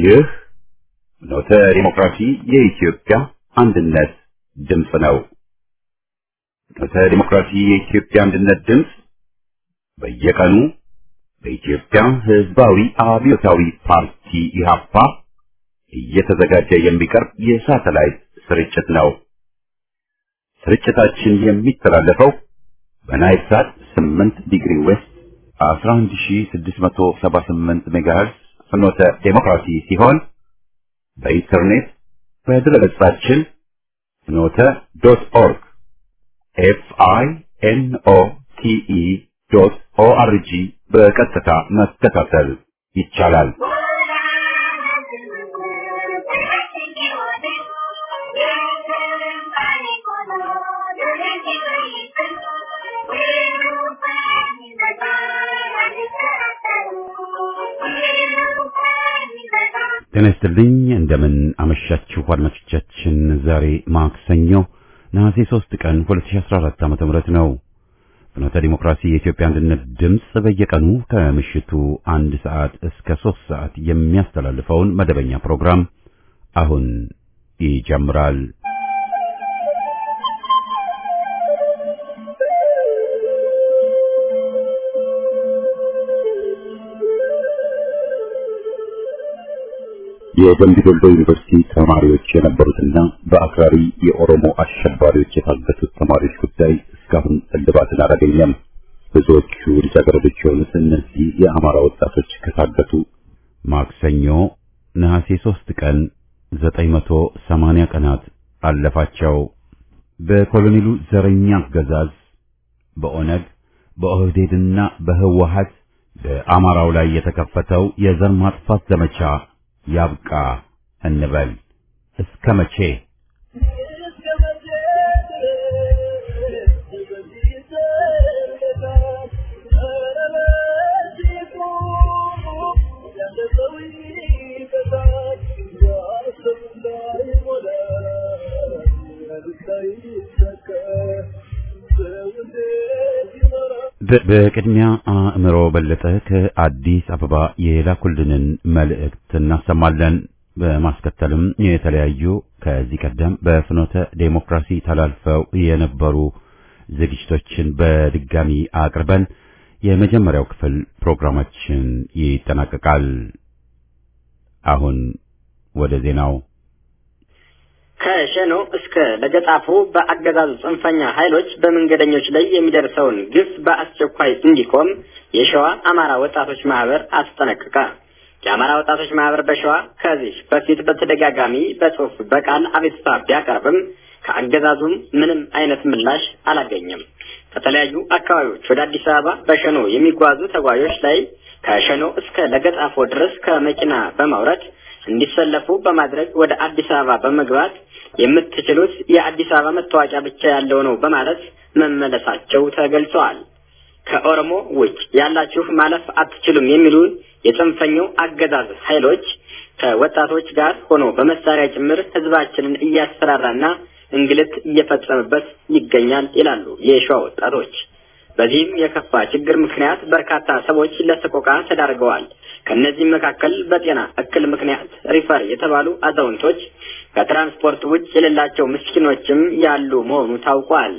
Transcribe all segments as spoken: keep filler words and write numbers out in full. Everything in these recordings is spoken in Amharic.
ይህ ኖተ ዲሞክራሲ የኢትዮጵያ አንድነት ድምፅ ነው። ኖተ ዲሞክራሲ የኢትዮጵያ አንድነት ድምፅ በየቀኑ በኢትዮጵያ ሕዝባዊ አብዮታዊ ፓርቲ ኢህአፓ እየተዘጋጀ የሚቀርብ የሳተላይት ስርጭት ነው። ስርጭታችን የሚተላለፈው በናይል ሳት ስምንት ዲግሪ ዌስት አስራ አንድ ሺህ ስድስት መቶ ሰባ ስምንት ሜጋሄርዝ ፍኖተ ዲሞክራሲ ሲሆን በኢንተርኔት በድረገጻችን ፍኖተ ዶት ኦርግ ኤፍ አይ ኤን ኦ ቲ ኢ ዶት ኦ አር ጂ በቀጥታ መከታተል ይቻላል። ጤና ይስጥልኝ። እንደምን አመሻችሁ አድማጮቻችን። ዛሬ ማክሰኞ ነሐሴ ሶስት ቀን ሁለት ሺህ አስራ አራት ዓመተ ምህረት ነው። ፍኖተ ዲሞክራሲ የኢትዮጵያ አንድነት ድምፅ በየቀኑ ከምሽቱ አንድ ሰዓት እስከ ሶስት ሰዓት የሚያስተላልፈውን መደበኛ ፕሮግራም አሁን ይጀምራል። የደምቢ ዶሎ ዩኒቨርሲቲ ተማሪዎች የነበሩትና በአክራሪ የኦሮሞ አሸባሪዎች የታገቱት ተማሪዎች ጉዳይ እስካሁን እልባትን አላገኘም። ብዙዎቹ ልጃገረዶች የሆኑት እነዚህ የአማራ ወጣቶች ከታገቱ ማክሰኞ ነሐሴ ሶስት ቀን ዘጠኝ መቶ ሰማንያ ቀናት አለፋቸው። በኮሎኔሉ ዘረኛ አገዛዝ በኦነግ በኦህዴድና በህወሓት በአማራው ላይ የተከፈተው የዘር ማጥፋት ዘመቻ ያብቃ እንበል። እስከ መቼ? በቅድሚያ አእምሮ በለጠ ከአዲስ አበባ የላኩልንን መልእክት እናሰማለን። በማስከተልም የተለያዩ ከዚህ ቀደም በፍኖተ ዴሞክራሲ ተላልፈው የነበሩ ዝግጅቶችን በድጋሚ አቅርበን የመጀመሪያው ክፍል ፕሮግራማችን ይጠናቀቃል። አሁን ወደ ዜናው። ከሸኖ እስከ ለገጣፎ በአገዛዙ ጽንፈኛ ኃይሎች በመንገደኞች ላይ የሚደርሰውን ግፍ በአስቸኳይ እንዲቆም የሸዋ አማራ ወጣቶች ማህበር አስጠነቀቀ። የአማራ ወጣቶች ማህበር በሸዋ ከዚህ በፊት በተደጋጋሚ በጽሁፍ በቃል አቤቱታ ቢያቀርብም ከአገዛዙም ምንም አይነት ምላሽ አላገኘም። ከተለያዩ አካባቢዎች ወደ አዲስ አበባ በሸኖ የሚጓዙ ተጓዦች ላይ ከሸኖ እስከ ለገጣፎ ድረስ ከመኪና በማውረድ እንዲሰለፉ በማድረግ ወደ አዲስ አበባ በመግባት የምትችሉት የአዲስ አበባ መታወቂያ ብቻ ያለው ነው በማለት መመለሳቸው ተገልጿል። ከኦሮሞ ውጭ ያላችሁ ማለፍ አትችሉም የሚሉ የጽንፈኛው አገዛዝ ኃይሎች ከወጣቶች ጋር ሆኖ በመሳሪያ ጭምር ህዝባችንን እያስፈራራና እንግልት እየፈጸመበት ይገኛል ይላሉ የሸዋ ወጣቶች። በዚህም የከፋ ችግር ምክንያት በርካታ ሰዎች ለሰቆቃ ተዳርገዋል። ከነዚህ መካከል በጤና እክል ምክንያት ሪፈር የተባሉ አዛውንቶች ከትራንስፖርት ውጭ የሌላቸው ምስኪኖችም ያሉ መሆኑ ታውቋል።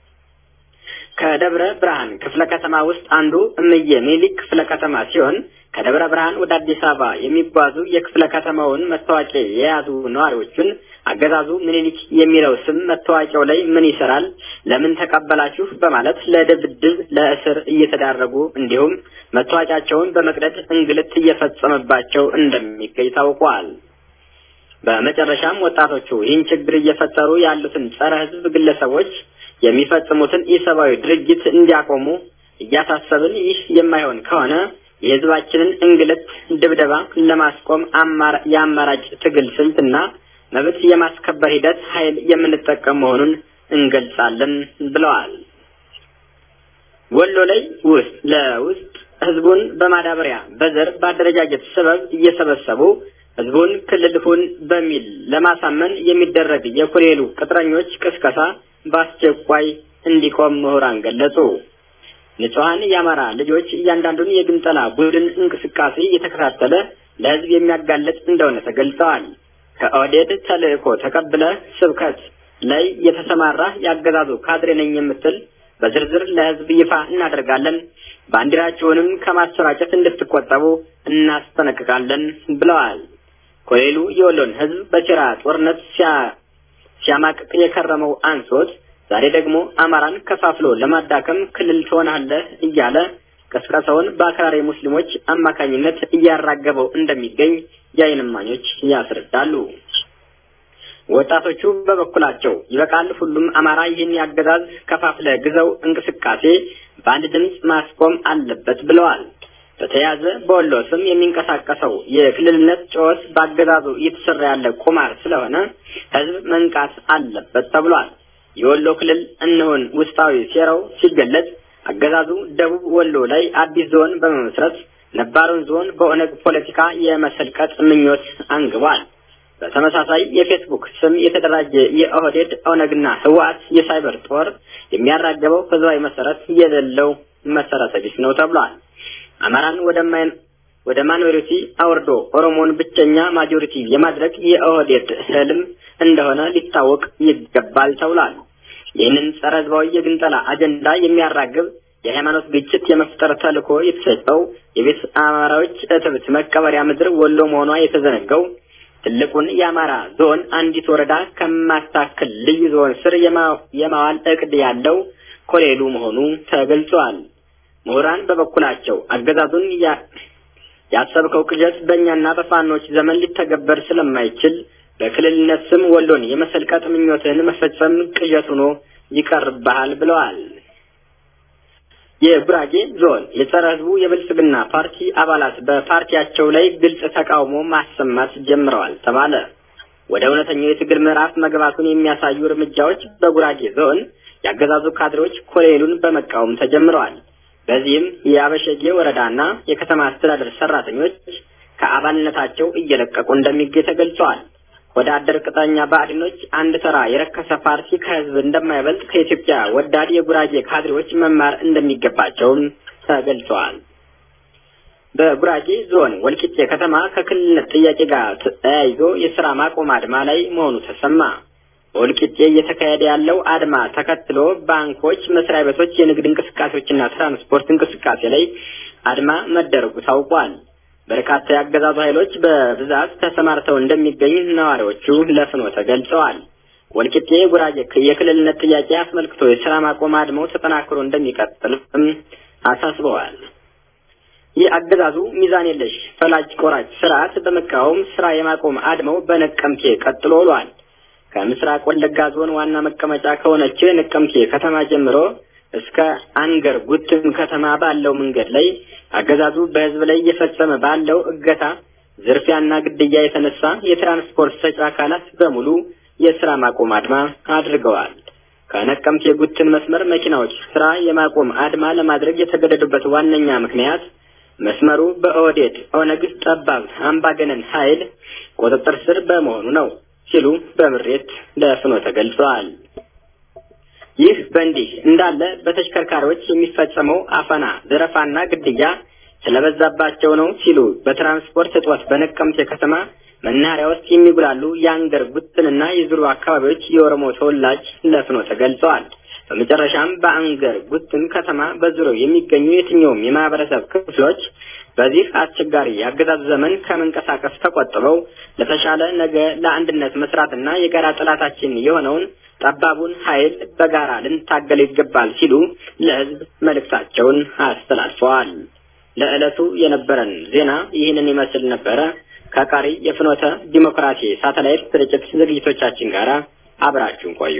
ከደብረ ብርሃን ክፍለ ከተማ ውስጥ አንዱ እምዬ ሚኒሊክ ክፍለ ከተማ ሲሆን ከደብረ ብርሃን ወደ አዲስ አበባ የሚጓዙ የክፍለ ከተማውን መታወቂያ የያዙ ነዋሪዎችን አገዛዙ ሚኒሊክ የሚለው ስም መታወቂያው ላይ ምን ይሰራል፣ ለምን ተቀበላችሁ በማለት ለድብድብ ለእስር እየተዳረጉ እንዲሁም መታወቂያቸውን በመቅደድ እንግልት እየፈጸመባቸው እንደሚገኝ ታውቋል። በመጨረሻም ወጣቶቹ ይህን ችግር እየፈጠሩ ያሉትን ጸረ ህዝብ ግለሰቦች የሚፈጽሙትን ኢሰብአዊ ድርጊት እንዲያቆሙ እያሳሰብን ይህ የማይሆን ከሆነ የህዝባችንን እንግልት ድብደባ ለማስቆም አማራ የአማራጭ ትግል ስልትና መብት የማስከበር ሂደት ኃይል የምንጠቀም መሆኑን እንገልጻለን ብለዋል። ወሎ ላይ ውስጥ ለውስጥ ህዝቡን በማዳበሪያ በዘር ባደረጃጀት ሰበብ እየሰበሰቡ ህዝቡን ክልልፉን በሚል ለማሳመን የሚደረግ የኮሌሉ ቅጥረኞች ቅስቀሳ በአስቸኳይ እንዲቆም ምሁራን ገለጹ። ንጹሃን የአማራ ልጆች እያንዳንዱን የግንጠላ ቡድን እንቅስቃሴ እየተከታተለ ለህዝብ የሚያጋልጥ እንደሆነ ተገልጸዋል። ከኦዴድ ተልእኮ ተቀብለ ስብከት ላይ የተሰማራ ያገዛዙ ካድሬ ነኝ የምትል በዝርዝር ለህዝብ ይፋ እናደርጋለን፣ ባንዲራቸውንም ከማሰራጨት እንድትቆጠቡ እናስጠነቅቃለን ብለዋል። ኮሌሉ የወሎን ህዝብ በጭራ ጦርነት ሲያማቅቅ የከረመው አንሶት ዛሬ ደግሞ አማራን ከፋፍሎ ለማዳከም ክልል ትሆናለህ እያለ ቀስቀሳውን በአክራሪ ሙስሊሞች አማካኝነት እያራገበው እንደሚገኝ የዓይን እማኞች ያስረዳሉ። ወጣቶቹ በበኩላቸው ይበቃል፣ ሁሉም አማራ ይህን ያገዛዝ ከፋፍለ ግዘው እንቅስቃሴ በአንድ ድምጽ ማስቆም አለበት ብለዋል። በተያያዘ በወሎ ስም የሚንቀሳቀሰው የክልልነት ጨዋታ በአገዛዙ እየተሰራ ያለ ቁማር ስለሆነ ህዝብ መንቃት አለበት ተብሏል። የወሎ ክልል እነሆን ውስጣዊ ሴራው ሲገለጽ አገዛዙ ደቡብ ወሎ ላይ አዲስ ዞን በመመስረት ነባሩን ዞን በኦነግ ፖለቲካ የመሰልቀጥ ምኞት አንግቧል። በተመሳሳይ የፌስቡክ ስም የተደራጀ የኦህዴድ ኦነግና ህወሓት የሳይበር ጦር የሚያራገበው ህዝባዊ መሰረት የሌለው መሰረተ ቢስ ነው ተብሏል። አማራን ወደማን ወደ ማኖሪቲ አውርዶ ኦሮሞን ብቸኛ ማጆሪቲ የማድረግ የኦህዴድ ህልም እንደሆነ ሊታወቅ ይገባል ተብሏል። ይህንን ጸረ ህዝባዊ የግንጠላ አጀንዳ የሚያራግብ የሃይማኖት ግጭት የመፍጠር ተልዕኮ የተሰጠው የቤት አማራዎች እትብት መቀበሪያ ምድር ወሎ መሆኗ የተዘነጋው ትልቁን የአማራ ዞን አንዲት ወረዳ ከማታከል ልዩ ዞን ስር የማዋል እቅድ ያለው ኮሌሉ መሆኑ ተገልጿል። ምሁራን በበኩላቸው አገዛዙን ያሰብከው ቅዠት በእኛና በፋኖች ዘመን ሊተገበር ስለማይችል በክልልነት ስም ወሎን የመሰልቀጥ ምኞትን መፈጸም ቅዠት ሆኖ ይቀርባል ብለዋል። የጉራጌ ዞን የጸረ ህዝቡ የብልጽግና ፓርቲ አባላት በፓርቲያቸው ላይ ግልጽ ተቃውሞ ማሰማት ጀምረዋል ተባለ። ወደ እውነተኛው የትግል ምዕራፍ መግባቱን የሚያሳዩ እርምጃዎች በጉራጌ ዞን ያገዛዙ ካድሬዎች ኮሌሉን በመቃወም ተጀምረዋል። በዚህም የአበሸጌ ወረዳና የከተማ አስተዳደር ሰራተኞች ከአባልነታቸው እየለቀቁ እንደሚገኙ ተገልጿል። ወደ አደር ቅጣኛ ባዕድኖች አንድ ተራ የረከሰ ፓርቲ ከህዝብ እንደማይበልጥ ከኢትዮጵያ ወዳድ የጉራጌ ካድሬዎች መማር እንደሚገባቸው ተገልጿል። በጉራጌ ዞን ወልቂጤ ከተማ ከክልልነት ጥያቄ ጋር ተያይዞ የሥራ ማቆም አድማ ላይ መሆኑ ተሰማ። ወልቂጤ እየተካሄደ ያለው አድማ ተከትሎ ባንኮች፣ መስሪያ ቤቶች፣ የንግድ እንቅስቃሴዎችና ትራንስፖርት እንቅስቃሴ ላይ አድማ መደረጉ ታውቋል። በርካታ ያገዛዙ ኃይሎች በብዛት ተሰማርተው እንደሚገኙ ነዋሪዎቹ ለፍኖተ ገልጸዋል። ወልቂጤ ጉራጌ የክልልነት ጥያቄ አስመልክቶ የሥራ ማቆም አድማው ተጠናክሮ እንደሚቀጥልም አሳስበዋል። የአገዛዙ ሚዛን የለሽ ፈላጭ ቆራጭ ስርዓት በመቃወም ስራ የማቆም አድማው በነቀምቴ ቀጥሎ ውሏል። ከምስራቅ ወለጋ ዞን ዋና መቀመጫ ከሆነችው ነቀምቴ ከተማ ጀምሮ እስከ አንገር ጉትን ከተማ ባለው መንገድ ላይ አገዛዙ በህዝብ ላይ እየፈጸመ ባለው እገታ፣ ዝርፊያና ግድያ የተነሳ የትራንስፖርት ሰጪ አካላት በሙሉ የሥራ ማቆም አድማ አድርገዋል። ከነቀምቴ ጉትን መስመር መኪናዎች ስራ የማቆም አድማ ለማድረግ የተገደዱበት ዋነኛ ምክንያት መስመሩ በኦህዴድ ኦነግ ጠባብ አምባገነን ኃይል ቁጥጥር ስር በመሆኑ ነው ሲሉ በምሬት ለፍኖተ ገልጸዋል። ይህ በእንዲህ እንዳለ በተሽከርካሪዎች የሚፈጸመው አፈና፣ ዘረፋና ግድያ ስለበዛባቸው ነው ሲሉ በትራንስፖርት እጦት በነቀምቴ ከተማ መናኸሪያ ውስጥ የሚጉላሉ የአንገር ጉትንና የዙሩ አካባቢዎች የኦሮሞ ተወላጅ ለፍኖተ ገልጸዋል። በመጨረሻም በአንገር ጉትን ከተማ በዙሪያው የሚገኙ የትኛውም የማህበረሰብ ክፍሎች በዚህ አስቸጋሪ የአገዛዝ ዘመን ከመንቀሳቀስ ተቆጥበው ለተሻለ ነገ ለአንድነት መስራትና የጋራ ጠላታችን የሆነውን ጠባቡን ኃይል በጋራ ልንታገል ይገባል ሲሉ ለህዝብ መልእክታቸውን አስተላልፈዋል። ለዕለቱ የነበረን ዜና ይህንን ይመስል ነበረ። ከቀሪ የፍኖተ ዲሞክራሲ ሳተላይት ስርጭት ዝግጅቶቻችን ጋር አብራችሁን ቆዩ።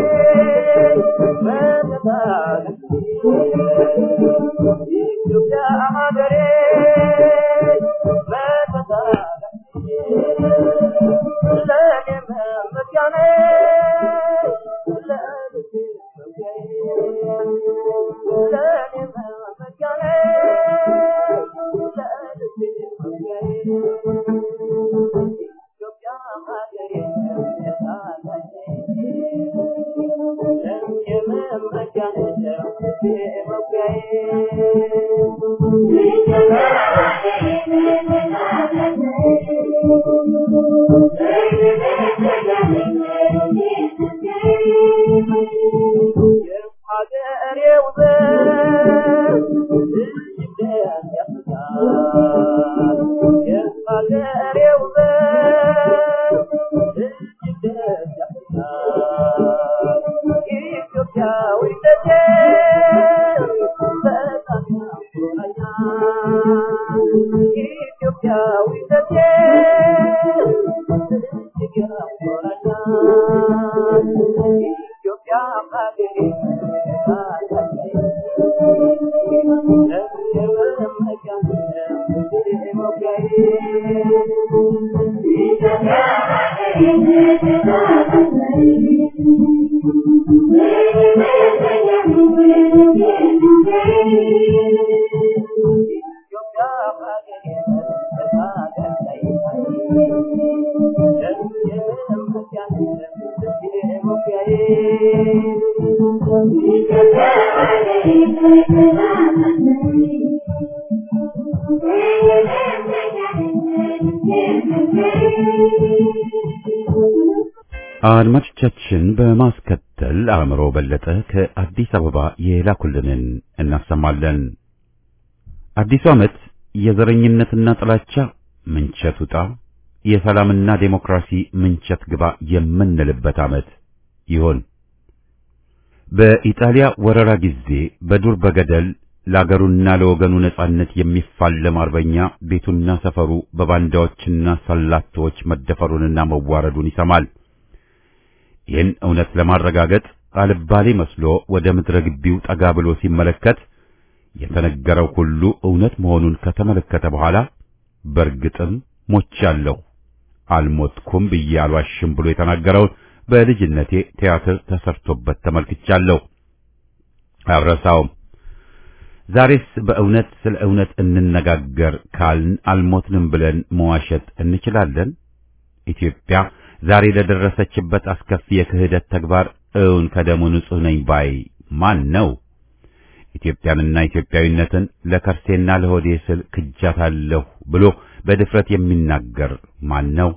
አድማጮቻችን በማስከተል አእምሮ በለጠ ከአዲስ አበባ የላኩልንን እናሰማለን። አዲሱ ዓመት የዘረኝነትና ጥላቻ ምንቸት ውጣ፣ የሰላምና ዴሞክራሲ ምንቸት ግባ የምንልበት ዓመት ይሆን። በኢጣሊያ ወረራ ጊዜ በዱር በገደል ለአገሩና ለወገኑ ነጻነት የሚፋለም አርበኛ ቤቱና ሰፈሩ በባንዳዎችና ሰላቶች መደፈሩንና መዋረዱን ይሰማል። ይህን እውነት ለማረጋገጥ አልባሌ መስሎ ወደ ምድረ ግቢው ጠጋ ብሎ ሲመለከት የተነገረው ሁሉ እውነት መሆኑን ከተመለከተ በኋላ በእርግጥም ሞቻለሁ፣ አልሞትኩም ብዬ አልዋሽም ብሎ የተናገረውን በልጅነቴ ቲያትር ተሰርቶበት ተመልክቻለሁ። አልረሳውም። ዛሬስ በእውነት ስለ እውነት እንነጋገር ካልን አልሞትንም ብለን መዋሸት እንችላለን? ኢትዮጵያ ዛሬ ለደረሰችበት አስከፊ የክህደት ተግባር እውን ከደሙ ንጹህ ነኝ ባይ ማን ነው? ኢትዮጵያንና ኢትዮጵያዊነትን ለከርሴና ለሆዴ ስል ክጃታለሁ ብሎ በድፍረት የሚናገር ማን ነው?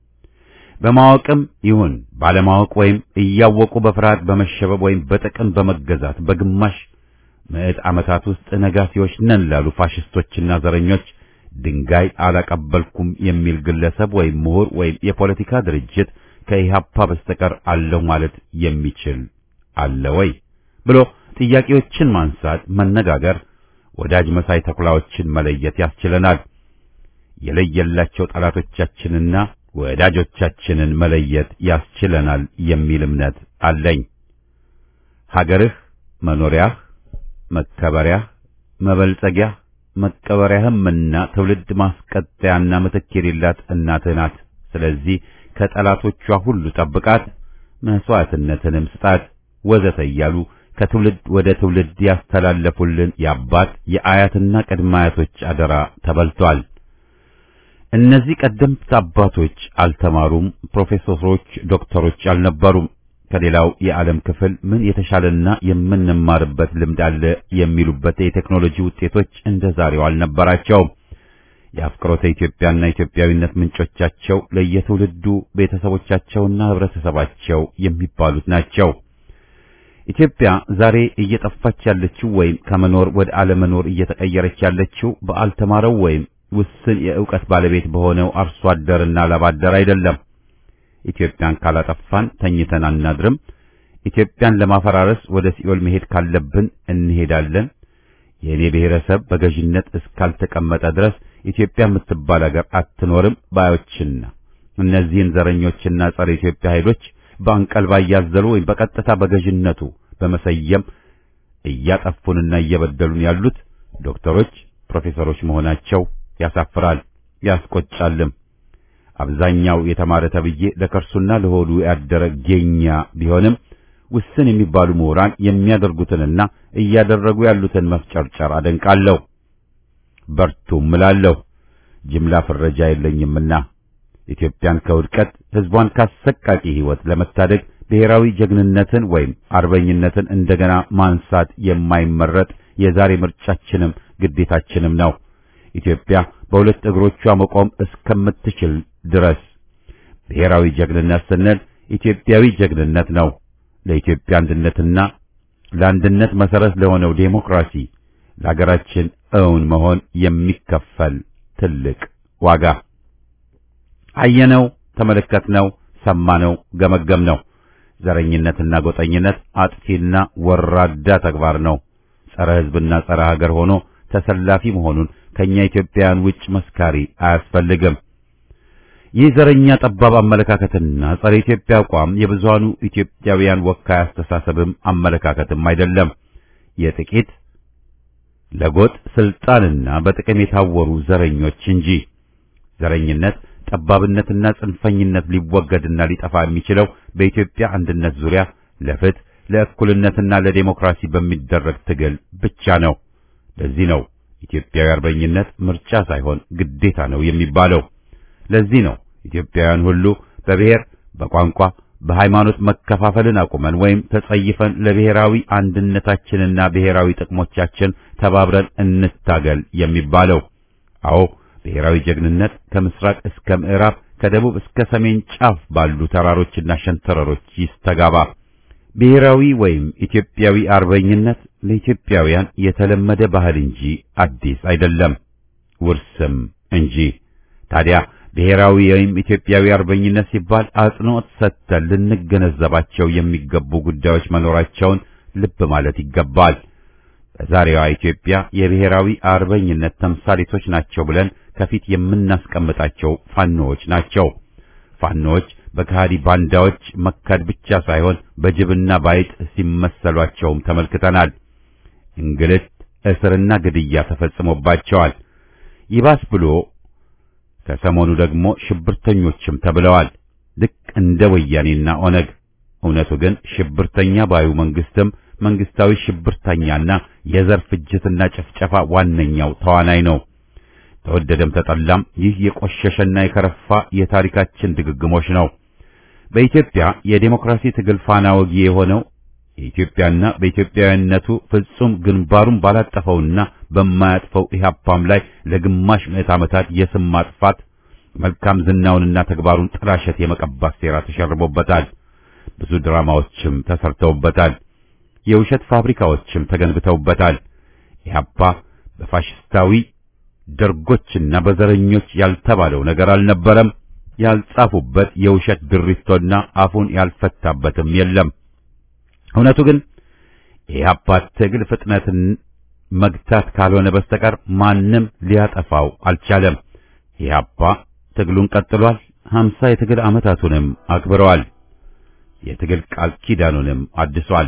በማወቅም ይሁን ባለማወቅ ወይም እያወቁ በፍርሃት በመሸበብ ወይም በጥቅም በመገዛት በግማሽ ምዕት ዓመታት ውስጥ ነጋሲዎች ነን ላሉ ፋሽስቶችና ዘረኞች ድንጋይ አላቀበልኩም የሚል ግለሰብ ወይም ምሁር ወይም የፖለቲካ ድርጅት ከኢህአፓ በስተቀር አለው ማለት የሚችል አለ ወይ ብሎ ጥያቄዎችን ማንሳት፣ መነጋገር፣ ወዳጅ መሳይ ተኩላዎችን መለየት ያስችለናል። የለየላቸው ጠላቶቻችንና ወዳጆቻችንን መለየት ያስችለናል የሚል እምነት አለኝ። ሀገርህ መኖሪያህ፣ መከበሪያህ፣ መበልጸጊያህ፣ መቀበሪያህምና ትውልድ ማስቀጠያና ምትክ የሌላት እናትህ ናት። ስለዚህ ከጠላቶቿ ሁሉ ጠብቃት፣ መስዋዕትነትንም ስጣት ወዘተ እያሉ ከትውልድ ወደ ትውልድ ያስተላለፉልን የአባት የአያትና ቅድመ አያቶች አደራ ተበልቷል። እነዚህ ቀደምት አባቶች አልተማሩም፣ ፕሮፌሰሮች፣ ዶክተሮች አልነበሩም። ከሌላው የዓለም ክፍል ምን የተሻለና የምንማርበት ልምድ አለ የሚሉበት የቴክኖሎጂ ውጤቶች እንደ ዛሬው አልነበራቸውም። የአፍቅሮተ ኢትዮጵያና ኢትዮጵያዊነት ምንጮቻቸው ለየትውልዱ ቤተሰቦቻቸውና ህብረተሰባቸው የሚባሉት ናቸው። ኢትዮጵያ ዛሬ እየጠፋች ያለችው ወይም ከመኖር ወደ አለመኖር እየተቀየረች ያለችው በአልተማረው ወይም ውስን የዕውቀት ባለቤት በሆነው አርሶ አደርና ላባደር አይደለም። ኢትዮጵያን ካላጠፋን ተኝተን አናድርም። ኢትዮጵያን ለማፈራረስ ወደ ሲኦል መሄድ ካለብን እንሄዳለን። የኔ ብሔረሰብ በገዥነት እስካልተቀመጠ ድረስ ኢትዮጵያ የምትባል ሀገር አትኖርም ባዮችና እነዚህን ዘረኞችና ጸረ ኢትዮጵያ ኃይሎች በአንቀልባ እያዘሉ ወይም በቀጥታ በገዥነቱ በመሰየም እያጠፉንና እየበደሉን ያሉት ዶክተሮች፣ ፕሮፌሰሮች መሆናቸው ያሳፍራል፣ ያስቆጫልም። አብዛኛው የተማረ ተብዬ ለከርሱና ለሆዱ ያደረ ጌኛ ቢሆንም ውስን የሚባሉ ምሁራን የሚያደርጉትንና እያደረጉ ያሉትን መፍጨርጨር አደንቃለሁ። በርቱም እላለሁ። ጅምላ ፍረጃ የለኝምና ኢትዮጵያን ከውድቀት ሕዝቧን ካሰቃቂ ሕይወት ለመታደግ ብሔራዊ ጀግንነትን ወይም አርበኝነትን እንደገና ማንሳት የማይመረጥ የዛሬ ምርጫችንም ግዴታችንም ነው። ኢትዮጵያ በሁለት እግሮቿ መቆም እስከምትችል ድረስ ብሔራዊ ጀግንነት ስንል ኢትዮጵያዊ ጀግንነት ነው። ለኢትዮጵያ አንድነትና ለአንድነት መሰረት ለሆነው ዴሞክራሲ ለሀገራችን እውን መሆን የሚከፈል ትልቅ ዋጋ። አየነው፣ ተመለከትነው፣ ሰማነው፣ ገመገምነው። ዘረኝነትና ጎጠኝነት አጥፊና ወራዳ ተግባር ነው። ጸረ ሕዝብና ጸረ ሀገር ሆኖ ተሰላፊ መሆኑን ከኛ ኢትዮጵያውያን ውጭ መስካሪ አያስፈልግም። ይህ ዘረኛ ጠባብ አመለካከትና ጸረ ኢትዮጵያ አቋም የብዙሃኑ ኢትዮጵያውያን ወካይ አስተሳሰብም አመለካከትም አይደለም። የጥቂት ለጎጥ ስልጣንና በጥቅም የታወሩ ዘረኞች እንጂ። ዘረኝነት፣ ጠባብነትና ጽንፈኝነት ሊወገድና ሊጠፋ የሚችለው በኢትዮጵያ አንድነት ዙሪያ ለፍትህ፣ ለእኩልነትና ለዲሞክራሲ በሚደረግ ትግል ብቻ ነው። ለዚህ ነው ኢትዮጵያዊ አርበኝነት ምርጫ ሳይሆን ግዴታ ነው የሚባለው። ለዚህ ነው ኢትዮጵያውያን ሁሉ በብሔር፣ በቋንቋ፣ በሃይማኖት መከፋፈልን አቁመን ወይም ተጸይፈን ለብሔራዊ አንድነታችንና ብሔራዊ ጥቅሞቻችን ተባብረን እንታገል የሚባለው። አዎ ብሔራዊ ጀግንነት ከምስራቅ እስከ ምዕራብ ከደቡብ እስከ ሰሜን ጫፍ ባሉ ተራሮችና ሸንተረሮች ይስተጋባ። ብሔራዊ ወይም ኢትዮጵያዊ አርበኝነት ለኢትዮጵያውያን የተለመደ ባህል እንጂ አዲስ አይደለም፣ ውርስም እንጂ። ታዲያ ብሔራዊ ወይም ኢትዮጵያዊ አርበኝነት ሲባል አጽንዖት ሰጥተን ልንገነዘባቸው የሚገቡ ጉዳዮች መኖራቸውን ልብ ማለት ይገባል። በዛሬዋ ኢትዮጵያ የብሔራዊ አርበኝነት ተምሳሌቶች ናቸው ብለን ከፊት የምናስቀምጣቸው ፋኖዎች ናቸው። ፋኖዎች በከሃዲ ባንዳዎች መካድ ብቻ ሳይሆን በጅብና ባይጥ ሲመሰሏቸውም ተመልክተናል። እንግልት፣ እስርና ግድያ ተፈጽሞባቸዋል። ይባስ ብሎ ከሰሞኑ ደግሞ ሽብርተኞችም ተብለዋል፣ ልክ እንደ ወያኔና ኦነግ። እውነቱ ግን ሽብርተኛ ባዩ መንግስትም መንግስታዊ ሽብርተኛና የዘር ፍጅትና ጭፍጨፋ ዋነኛው ተዋናይ ነው። ተወደደም ተጠላም ይህ የቆሸሸና የከረፋ የታሪካችን ድግግሞሽ ነው። በኢትዮጵያ የዴሞክራሲ ትግል ፋና ወጊ የሆነው የኢትዮጵያና በኢትዮጵያዊነቱ ፍጹም ግንባሩን ባላጠፈውና በማያጥፈው ኢህአፓም ላይ ለግማሽ ምዕት ዓመታት የስም ማጥፋት መልካም ዝናውንና ተግባሩን ጥላሸት የመቀባት ሴራ ተሸርቦበታል። ብዙ ድራማዎችም ተሰርተውበታል። የውሸት ፋብሪካዎችም ተገንብተውበታል። ኢህአፓ በፋሽስታዊ ደርጎችና በዘረኞች ያልተባለው ነገር አልነበረም። ያልጻፉበት የውሸት ድሪቶና አፉን ያልፈታበትም የለም። እውነቱ ግን የኢህአፓ ትግል ፍጥነትን መግታት ካልሆነ በስተቀር ማንም ሊያጠፋው አልቻለም። ኢህአፓ ትግሉን ቀጥሏል። ሀምሳ የትግል ዓመታቱንም አክብረዋል። የትግል ቃል ኪዳኑንም አድሷል።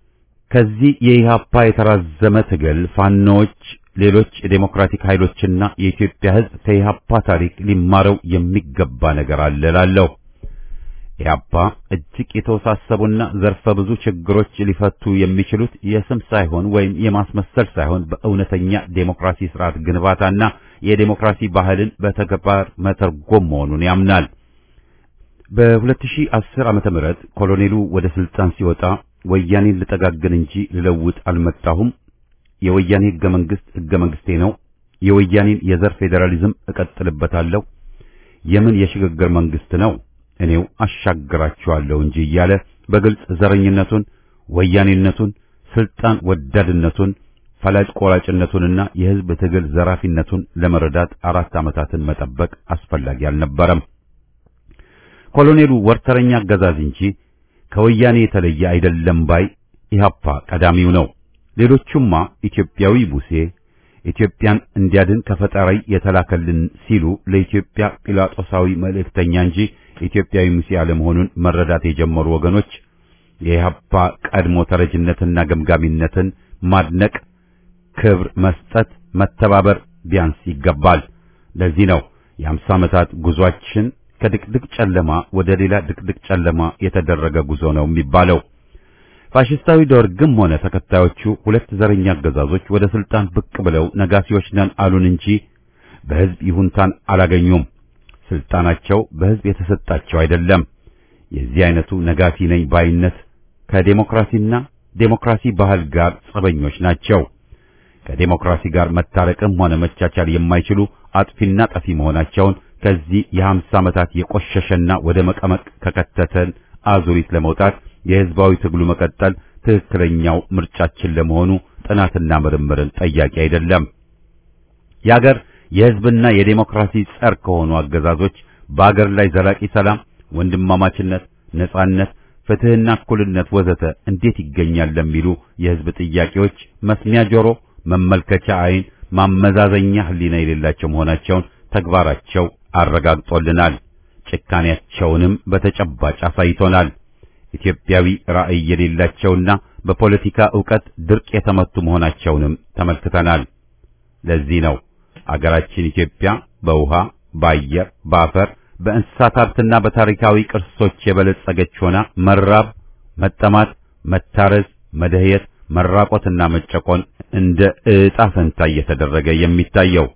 ከዚህ የኢህአፓ የተራዘመ ትግል ፋኖች፣ ሌሎች የዴሞክራቲክ ኃይሎችና የኢትዮጵያ ሕዝብ ከኢህአፓ ታሪክ ሊማረው የሚገባ ነገር አለ እላለሁ። ኢህአፓ እጅግ የተወሳሰቡና ዘርፈ ብዙ ችግሮች ሊፈቱ የሚችሉት የስም ሳይሆን ወይም የማስመሰል ሳይሆን በእውነተኛ ዴሞክራሲ ስርዓት ግንባታና የዴሞክራሲ ባህልን በተግባር መተርጎም መሆኑን ያምናል። በሁለት ሺህ አስር ዓመተ ምህረት ኮሎኔሉ ወደ ስልጣን ሲወጣ ወያኔን ልጠጋግን እንጂ ልለውጥ አልመጣሁም፣ የወያኔ ህገ መንግስት ህገ መንግስቴ ነው፣ የወያኔን የዘር ፌዴራሊዝም እቀጥልበታለሁ፣ የምን የሽግግር መንግስት ነው እኔው አሻግራቸዋለሁ እንጂ እያለ በግልጽ ዘረኝነቱን፣ ወያኔነቱን፣ ስልጣን ወዳድነቱን፣ ፈላጭ ቆራጭነቱንና የህዝብ ትግል ዘራፊነቱን ለመረዳት አራት ዓመታትን መጠበቅ አስፈላጊ አልነበረም። ኮሎኔሉ ወርተረኛ አገዛዝ እንጂ ከወያኔ የተለየ አይደለም ባይ ኢህአፓ ቀዳሚው ነው። ሌሎቹማ ኢትዮጵያዊ ቡሴ፣ ኢትዮጵያን እንዲያድን ከፈጣሪ የተላከልን ሲሉ ለኢትዮጵያ ጲላጦሳዊ መልእክተኛ እንጂ ኢትዮጵያዊ ሙሴ አለመሆኑን መረዳት የጀመሩ ወገኖች የኢህአፓ ቀድሞ ተረጅነትና ገምጋሚነትን ማድነቅ፣ ክብር መስጠት፣ መተባበር ቢያንስ ይገባል። ለዚህ ነው የአምሳ ዓመታት ጉዟችን ከድቅድቅ ጨለማ ወደ ሌላ ድቅድቅ ጨለማ የተደረገ ጉዞ ነው የሚባለው። ፋሽስታዊ ደርግም ሆነ ተከታዮቹ ሁለት ዘረኛ አገዛዞች ወደ ስልጣን ብቅ ብለው ነጋሲዎች ነን አሉን እንጂ በህዝብ ይሁንታን አላገኙም። ስልጣናቸው በህዝብ የተሰጣቸው አይደለም። የዚህ አይነቱ ነጋሲ ነኝ ባይነት ከዴሞክራሲና ዴሞክራሲ ባህል ጋር ጸበኞች ናቸው። ከዴሞክራሲ ጋር መታረቅም ሆነ መቻቻል የማይችሉ አጥፊና ጠፊ መሆናቸውን ከዚህ የሀምሳ ዓመታት የቆሸሸና ወደ መቀመቅ ከከተተን አዙሪት ለመውጣት የህዝባዊ ትግሉ መቀጠል ትክክለኛው ምርጫችን ለመሆኑ ጥናትና ምርምርን ጠያቂ አይደለም። የአገር የህዝብና የዴሞክራሲ ጸር ከሆኑ አገዛዞች በአገር ላይ ዘላቂ ሰላም፣ ወንድማማችነት፣ ነጻነት፣ ፍትህና እኩልነት ወዘተ እንዴት ይገኛል ለሚሉ የህዝብ ጥያቄዎች መስሚያ ጆሮ፣ መመልከቻ አይን፣ ማመዛዘኛ ህሊና የሌላቸው መሆናቸውን ተግባራቸው አረጋግጦልናል። ጭካኔያቸውንም በተጨባጭ አሳይቶናል። ኢትዮጵያዊ ራዕይ የሌላቸውና በፖለቲካ ዕውቀት ድርቅ የተመቱ መሆናቸውንም ተመልክተናል። ለዚህ ነው አገራችን ኢትዮጵያ በውሃ፣ በአየር፣ በአፈር፣ በእንስሳት ሀብትና በታሪካዊ ቅርሶች የበለጸገች ሆና መራብ፣ መጠማት፣ መታረዝ፣ መደህየት፣ መራቆትና መጨቆን እንደ ዕጣ ፈንታ እየተደረገ የሚታየው።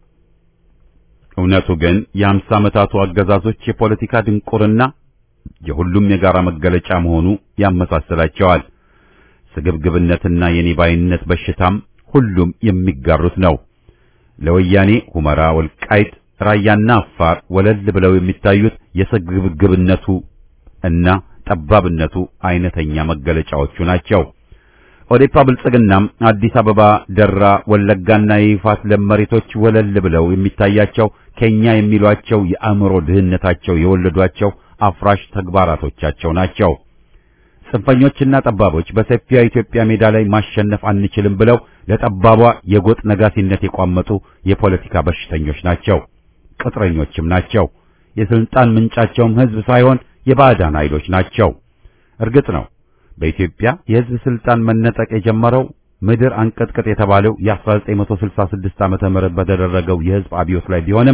እውነቱ ግን የአምሳ ዓመታቱ አገዛዞች የፖለቲካ ድንቁርና የሁሉም የጋራ መገለጫ መሆኑ ያመሳስላቸዋል። ስግብግብነትና የኔባይነት በሽታም ሁሉም የሚጋሩት ነው። ለወያኔ ሁመራ፣ ወልቃይት፣ ራያና አፋር ወለል ብለው የሚታዩት የስግብግብነቱ እና ጠባብነቱ አይነተኛ መገለጫዎቹ ናቸው። ኦዴፓ ብልጽግናም አዲስ አበባ፣ ደራ፣ ወለጋና የይፋት ለመሬቶች ወለል ብለው የሚታያቸው ከኛ የሚሏቸው የአእምሮ ድህነታቸው የወለዷቸው አፍራሽ ተግባራቶቻቸው ናቸው። ጽንፈኞችና ጠባቦች በሰፊያ ኢትዮጵያ ሜዳ ላይ ማሸነፍ አንችልም ብለው ለጠባቧ የጎጥ ነጋሲነት የቋመጡ የፖለቲካ በሽተኞች ናቸው። ቅጥረኞችም ናቸው። የስልጣን ምንጫቸውም ህዝብ ሳይሆን የባዕዳን ኃይሎች ናቸው። እርግጥ ነው በኢትዮጵያ የህዝብ ስልጣን መነጠቅ የጀመረው ምድር አንቀጥቅጥ የተባለው የ1966 ዓመተ ምህረት በተደረገው የህዝብ አብዮት ላይ ቢሆንም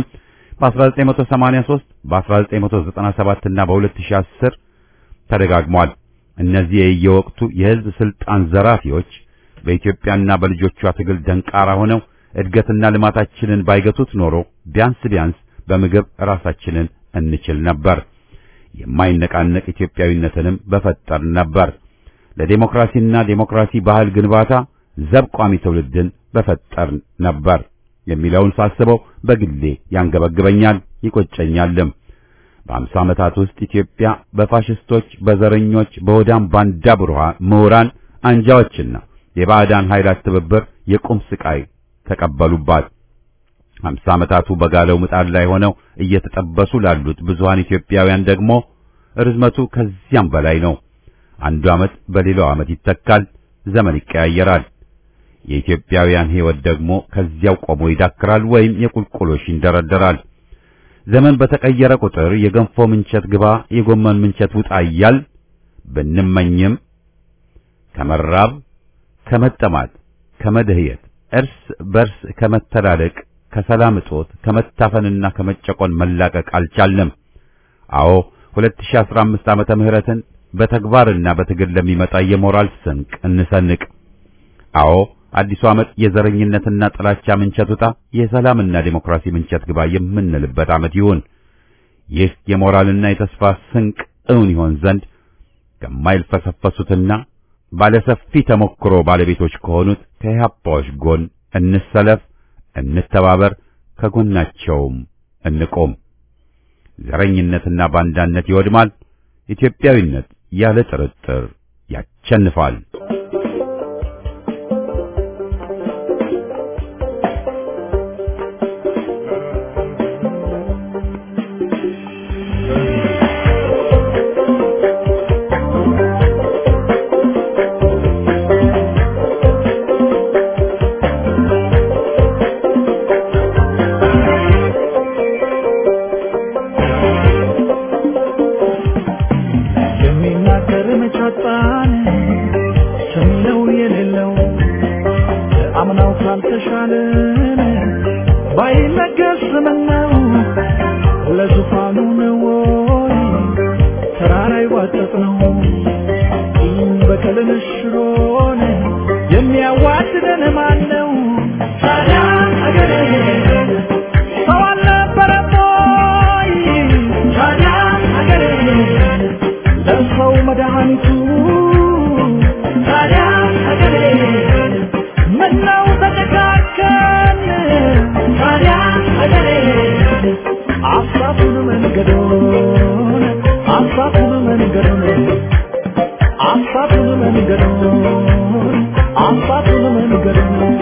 በ1983 በ1997 እና በ2010 ተደጋግሟል። እነዚህ የየወቅቱ የህዝብ ስልጣን ዘራፊዎች በኢትዮጵያና በልጆቿ ትግል ደንቃራ ሆነው እድገትና ልማታችንን ባይገቱት ኖሮ ቢያንስ ቢያንስ በምግብ ራሳችንን እንችል ነበር። የማይነቃነቅ ኢትዮጵያዊነትንም በፈጠር ነበር። ለዲሞክራሲና ዲሞክራሲ ባህል ግንባታ ዘብ ቋሚ ትውልድን በፈጠር ነበር የሚለውን ሳስበው በግሌ ያንገበግበኛል፣ ይቆጨኛልም። በአምሳ ዓመታት ውስጥ ኢትዮጵያ በፋሽስቶች፣ በዘረኞች፣ በወዳም ባንዳ ምሁራን አንጃዎችና የባዕዳን ኃይላት ትብብር የቁም ስቃይ ተቀበሉባት። አምሳ ዓመታቱ በጋለው ምጣድ ላይ ሆነው እየተጠበሱ ላሉት ብዙሃን ኢትዮጵያውያን ደግሞ ርዝመቱ ከዚያም በላይ ነው። አንዱ ዓመት በሌላው ዓመት ይተካል፣ ዘመን ይቀያየራል። የኢትዮጵያውያን ሕይወት ደግሞ ከዚያው ቆሞ ይዳክራል ወይም የቁልቁሎሽ ይንደረደራል። ዘመን በተቀየረ ቁጥር የገንፎ ምንቸት ግባ፣ የጎመን ምንቸት ውጣ እያል ብንመኝም ከመራብ፣ ከመጠማት፣ ከመደህየት፣ እርስ በርስ ከመተላለቅ፣ ከሰላም እጦት፣ ከመታፈንና ከመጨቆን መላቀቅ አልቻልንም። አዎ ሁለት ሺህ አስራ አምስት ዓመተ ምህረትን በተግባርና በትግል ለሚመጣ የሞራል ስንቅ እንሰንቅ። አዎ አዲሱ ዓመት የዘረኝነትና ጥላቻ ምንቸት ውጣ፣ የሰላምና ዲሞክራሲ ምንቸት ግባ የምንልበት ዓመት ይሁን። ይህ የሞራልና የተስፋ ስንቅ እውን ይሆን ዘንድ ከማይልፈሰፈሱትና ባለሰፊ ተሞክሮ ባለቤቶች ከሆኑት ከኢህአፓዎች ጎን እንሰለፍ፣ እንተባበር፣ ከጎናቸውም እንቆም። ዘረኝነትና ባንዳነት ይወድማል። ኢትዮጵያዊነት ያለ ጥርጥር ያቸንፋል። የተሻለን ባይነገስ ምነው ለዙፋኑ ነው ተራራ ይዋጠጥነው በቀልን ሽሮን የሚያዋድደን ማን ነው ታዲያ አገሬ ሰው አልነበረም ወይ ታዲያ አገሬ ለሰው መድኃኒቱ ታዲያ አገሬ ምነው ተጨካከን ታዲያ አገሬ አሳቱን መንገዶን አሳቱን መንገዶን አሳቱን መንገዶን አሳቱን መንገዶን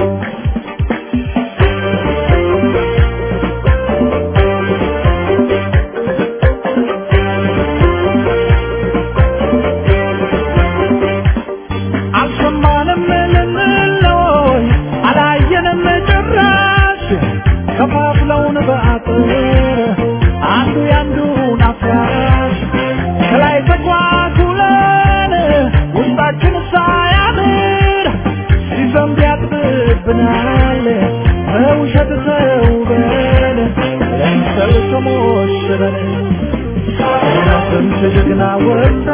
አልሰማንም ልንለይ አላየንም ጭራሽ ከፋፍለውን በአጥር አንዱ ያንዱን አፍራሽ ከላይ ተጓጉለን ውስጣችን ሳያምር ሲዘንብ ያጥብብናል በውሸት ተውበን ለምሰል ተሞሽረን ስንት ጀግና ወጣ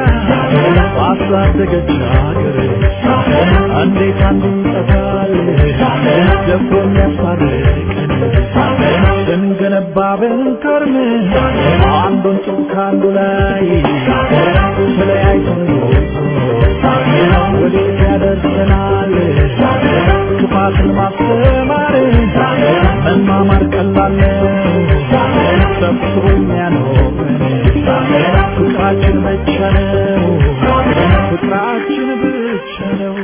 ባሳደገች አገር እንዴት አንዱ ይጠፋል ደፍሮ የሚያስታርቀን ስንገነባ ብንከርም አንዱን ጡብ ከአንዱ ላይ ተለያይተን ወዴት ያደርሰናል ክፋትን ማስተማር መማማር ቀላል ነው ሰብስቦ የሚያኖረን ፍቅራችን ብቻ ነው ፍቅራችን ብቻ ነው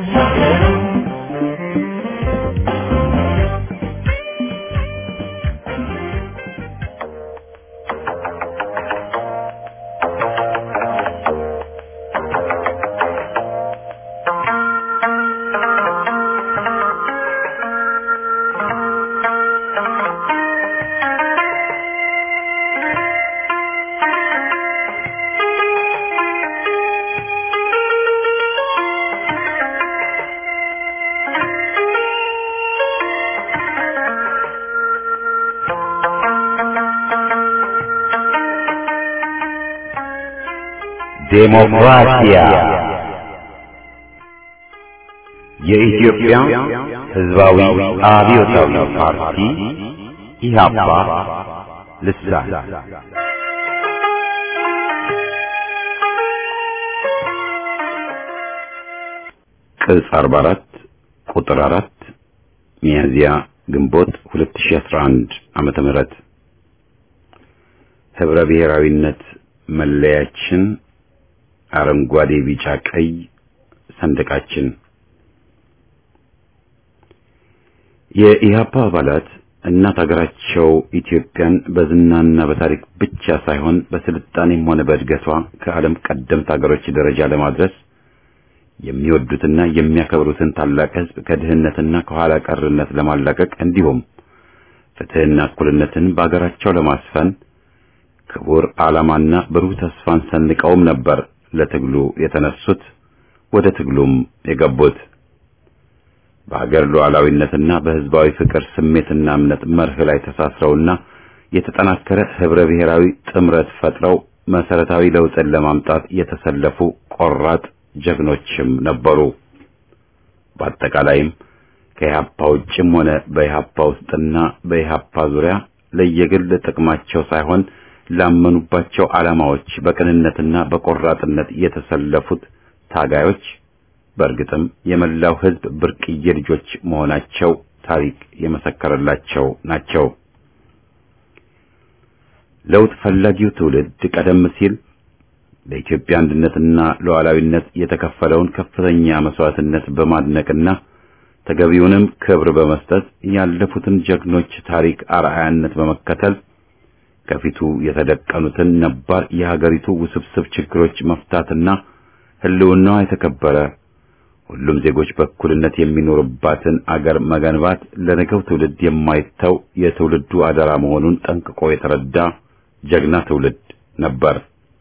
ዴሞክራሲያ የኢትዮጵያ ሕዝባዊ አብዮታዊ ፓርቲ ኢህአፓ ልሳን ቅጽ አርባ አራት ቁጥር አራት ሚያዝያ ግንቦት ሁለት ሺህ አስራ አንድ ዓመተ ምህረት ህብረ ብሔራዊነት መለያችን አረንጓዴ ቢጫ ቀይ ሰንደቃችን የኢህአፓ አባላት እናት ሀገራቸው ኢትዮጵያን በዝናና በታሪክ ብቻ ሳይሆን በስልጣኔም ሆነ በእድገቷ ከዓለም ቀደምት ሀገሮች ደረጃ ለማድረስ የሚወዱትና የሚያከብሩትን ታላቅ ሕዝብ ከድህነትና ከኋላ ቀርነት ለማላቀቅ እንዲሁም ፍትህና እኩልነትን በአገራቸው ለማስፈን ክቡር ዓላማና ብሩህ ተስፋን ሰንቀውም ነበር ለትግሉ የተነሱት ወደ ትግሉም የገቡት በአገር ሉዓላዊነትና በህዝባዊ ፍቅር ስሜትና እምነት መርህ ላይ ተሳስረውና የተጠናከረ ህብረ ብሔራዊ ጥምረት ፈጥረው መሰረታዊ ለውጥን ለማምጣት የተሰለፉ ቆራጥ ጀግኖችም ነበሩ። በአጠቃላይም ከኢህአፓ ውጭም ሆነ በኢህአፓ ውስጥና በኢህአፓ ዙሪያ ለየግል ጥቅማቸው ሳይሆን ላመኑባቸው ዓላማዎች በቅንነትና በቆራጥነት የተሰለፉት ታጋዮች በእርግጥም የመላው ህዝብ ብርቅዬ ልጆች መሆናቸው ታሪክ የመሰከረላቸው ናቸው። ለውጥ ፈላጊው ትውልድ ቀደም ሲል ለኢትዮጵያ አንድነትና ሉዓላዊነት የተከፈለውን ከፍተኛ መስዋዕትነት በማድነቅና ተገቢውንም ክብር በመስጠት ያለፉትን ጀግኖች ታሪክ አርአያነት በመከተል ከፊቱ የተደቀኑትን ነባር የሀገሪቱ ውስብስብ ችግሮች መፍታትና ህልውናዋ የተከበረ ሁሉም ዜጎች በእኩልነት የሚኖሩባትን አገር መገንባት ለነገው ትውልድ የማይተው የትውልዱ አደራ መሆኑን ጠንቅቆ የተረዳ ጀግና ትውልድ ነበር።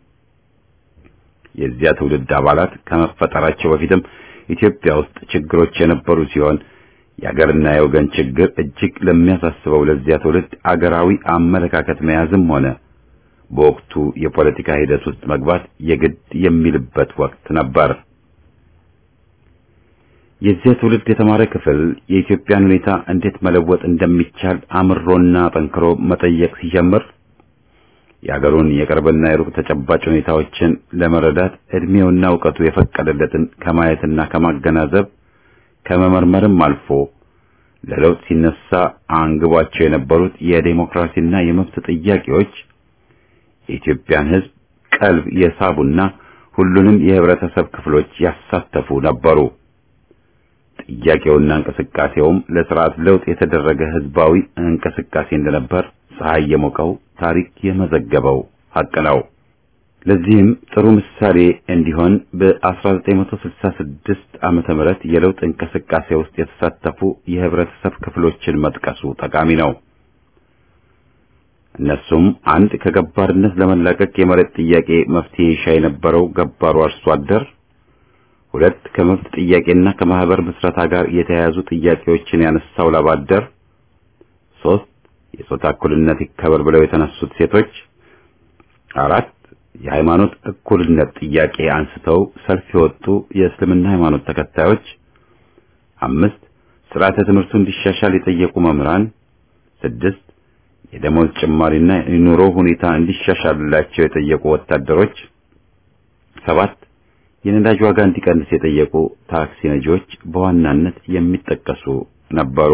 የዚያ ትውልድ አባላት ከመፈጠራቸው በፊትም ኢትዮጵያ ውስጥ ችግሮች የነበሩ ሲሆን የአገርና የወገን ችግር እጅግ ለሚያሳስበው ለዚያ ትውልድ አገራዊ አመለካከት መያዝም ሆነ በወቅቱ የፖለቲካ ሂደት ውስጥ መግባት የግድ የሚልበት ወቅት ነበር። የዚያ ትውልድ የተማረ ክፍል የኢትዮጵያን ሁኔታ እንዴት መለወጥ እንደሚቻል አምሮና ጠንክሮ መጠየቅ ሲጀምር የአገሩን የቅርብና የሩቅ ተጨባጭ ሁኔታዎችን ለመረዳት እድሜውና ዕውቀቱ የፈቀደለትን ከማየትና ከማገናዘብ ከመመርመርም አልፎ ለለውጥ ሲነሳ አንግቧቸው የነበሩት የዲሞክራሲና የመብት ጥያቄዎች የኢትዮጵያን ሕዝብ ቀልብ የሳቡና ሁሉንም የህብረተሰብ ክፍሎች ያሳተፉ ነበሩ። ጥያቄውና እንቅስቃሴውም ለሥርዓት ለውጥ የተደረገ ህዝባዊ እንቅስቃሴ እንደነበር ፀሐይ የሞቀው ታሪክ የመዘገበው ሐቅ ነው። ለዚህም ጥሩ ምሳሌ እንዲሆን በ1966 ዓመተ ምህረት የለውጥ እንቅስቃሴ ውስጥ የተሳተፉ የህብረተሰብ ክፍሎችን መጥቀሱ ጠቃሚ ነው። እነሱም አንድ ከገባርነት ለመላቀቅ የመሬት ጥያቄ መፍትሄ ይሻ የነበረው ገባሩ አርሶ አደር፣ ሁለት ከመብት ጥያቄና ከማህበር ምስረታ ጋር የተያያዙ ጥያቄዎችን ያነሳው ላብ አደር፣ ሶስት የጾታ እኩልነት ይከበር ብለው የተነሱት ሴቶች፣ አራት የሃይማኖት እኩልነት ጥያቄ አንስተው ሰልፍ የወጡ የእስልምና ሃይማኖት ተከታዮች፣ አምስት ስርዓተ ትምህርቱ እንዲሻሻል የጠየቁ መምህራን፣ ስድስት የደሞዝ ጭማሪና የኑሮ ሁኔታ እንዲሻሻልላቸው የጠየቁ ወታደሮች፣ ሰባት የነዳጅ ዋጋ እንዲቀንስ የጠየቁ ታክሲ ነጂዎች በዋናነት የሚጠቀሱ ነበሩ።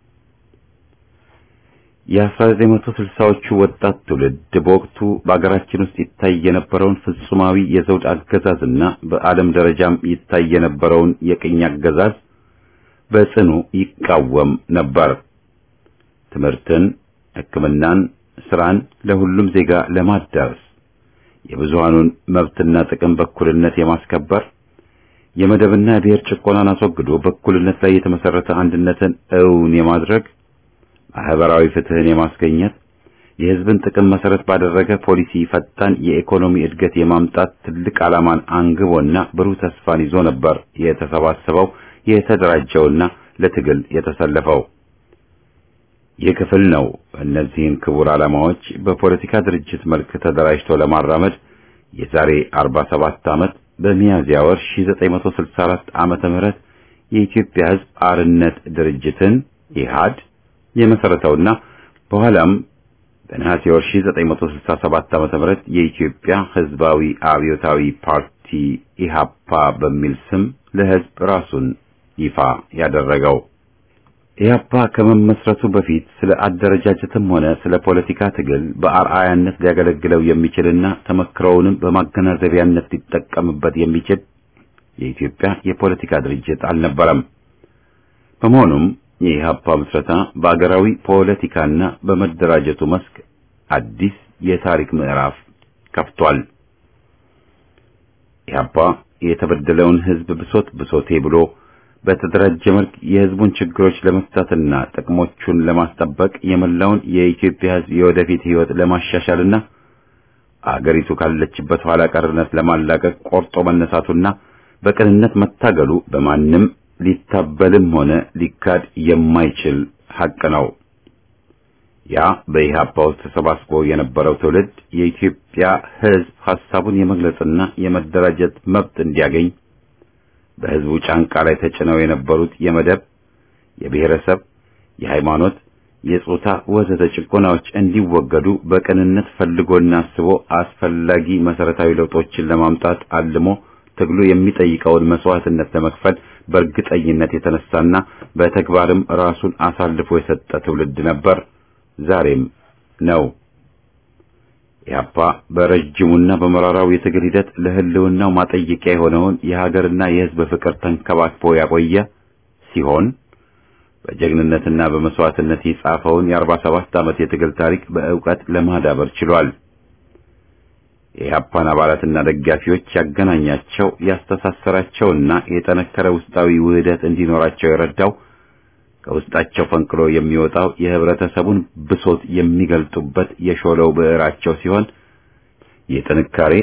የ1960ዎቹ ወጣት ትውልድ በወቅቱ በአገራችን ውስጥ ይታይ የነበረውን ፍጹማዊ የዘውድ አገዛዝና በዓለም ደረጃም ይታይ የነበረውን የቅኝ አገዛዝ በጽኑ ይቃወም ነበር። ትምህርትን፣ ሕክምናን፣ ስራን ለሁሉም ዜጋ ለማዳረስ የብዙሃኑን መብትና ጥቅም በእኩልነት የማስከበር የመደብና የብሔር ጭቆናን አስወግዶ በእኩልነት ላይ የተመሰረተ አንድነትን እውን የማድረግ ማህበራዊ ፍትህን የማስገኘት የህዝብን ጥቅም መሰረት ባደረገ ፖሊሲ ፈጣን የኢኮኖሚ እድገት የማምጣት ትልቅ ዓላማን አንግቦና ብሩህ ተስፋን ይዞ ነበር የተሰባሰበው የተደራጀውና ለትግል የተሰለፈው። ይህ ክፍል ነው እነዚህን ክቡር ዓላማዎች በፖለቲካ ድርጅት መልክ ተደራጅቶ ለማራመድ የዛሬ አርባ ሰባት ዓመት በሚያዝያ ወር ሺህ ዘጠኝ መቶ ስልሳ አራት ዓመተ ምህረት የኢትዮጵያ ሕዝብ አርነት ድርጅትን ኢህአድ የመሰረተውና በኋላም በነሐሴ ወር ሺህ ዘጠኝ መቶ ስልሳ ሰባት ዓመተ ምህረት የኢትዮጵያ ሕዝባዊ አብዮታዊ ፓርቲ ኢህአፓ በሚል ስም ለሕዝብ ራሱን ይፋ ያደረገው። ኢህአፓ ከመመስረቱ በፊት ስለ አደረጃጀትም ሆነ ስለ ፖለቲካ ትግል በአርአያነት ሊያገለግለው የሚችልና ተመክሮውንም በማገናዘቢያነት ሊጠቀምበት የሚችል የኢትዮጵያ የፖለቲካ ድርጅት አልነበረም። በመሆኑም የኢህአፓ ምስረታ በአገራዊ ፖለቲካና በመደራጀቱ መስክ አዲስ የታሪክ ምዕራፍ ከፍቷል። ኢህአፓ የተበደለውን ህዝብ ብሶት ብሶቴ ብሎ በተደራጀ መልክ የህዝቡን ችግሮች ለመፍታትና ጥቅሞቹን ለማስጠበቅ የመላውን የኢትዮጵያ ህዝብ የወደፊት ህይወት ለማሻሻልና አገሪቱ ካለችበት ኋላ ቀርነት ለማላቀቅ ቆርጦ መነሳቱና በቅንነት መታገሉ በማንም ሊታበልም ሆነ ሊካድ የማይችል ሐቅ ነው። ያ በኢህአፓ ውስጥ ተሰባስቦ የነበረው ትውልድ የኢትዮጵያ ህዝብ ሐሳቡን የመግለጽና የመደራጀት መብት እንዲያገኝ በህዝቡ ጫንቃ ላይ ተጭነው የነበሩት የመደብ፣ የብሔረሰብ፣ የሃይማኖት፣ የጾታ ወዘተ ጭቆናዎች እንዲወገዱ በቅንነት ፈልጎና አስቦ አስፈላጊ መሰረታዊ ለውጦችን ለማምጣት አልሞ ትግሉ የሚጠይቀውን መስዋዕትነት ለመክፈል በእርግጠኝነት የተነሳና በተግባርም ራሱን አሳልፎ የሰጠ ትውልድ ነበር፣ ዛሬም ነው። ኢህአፓ በረጅሙና በመራራው የትግል ሂደት ለህልውናው ማጠየቂያ የሆነውን የሀገርና የህዝብ ፍቅር ተንከባክቦ ያቆየ ሲሆን በጀግንነትና በመስዋዕትነት የጻፈውን የአርባ ሰባት ዓመት የትግል ታሪክ በእውቀት ለማዳበር ችሏል። የኢህአፓን አባላትና ደጋፊዎች ያገናኛቸው ያስተሳሰራቸውና የጠነከረ ውስጣዊ ውህደት እንዲኖራቸው የረዳው ከውስጣቸው ፈንቅሎ የሚወጣው የህብረተሰቡን ብሶት የሚገልጡበት የሾለው ብዕራቸው ሲሆን የጥንካሬ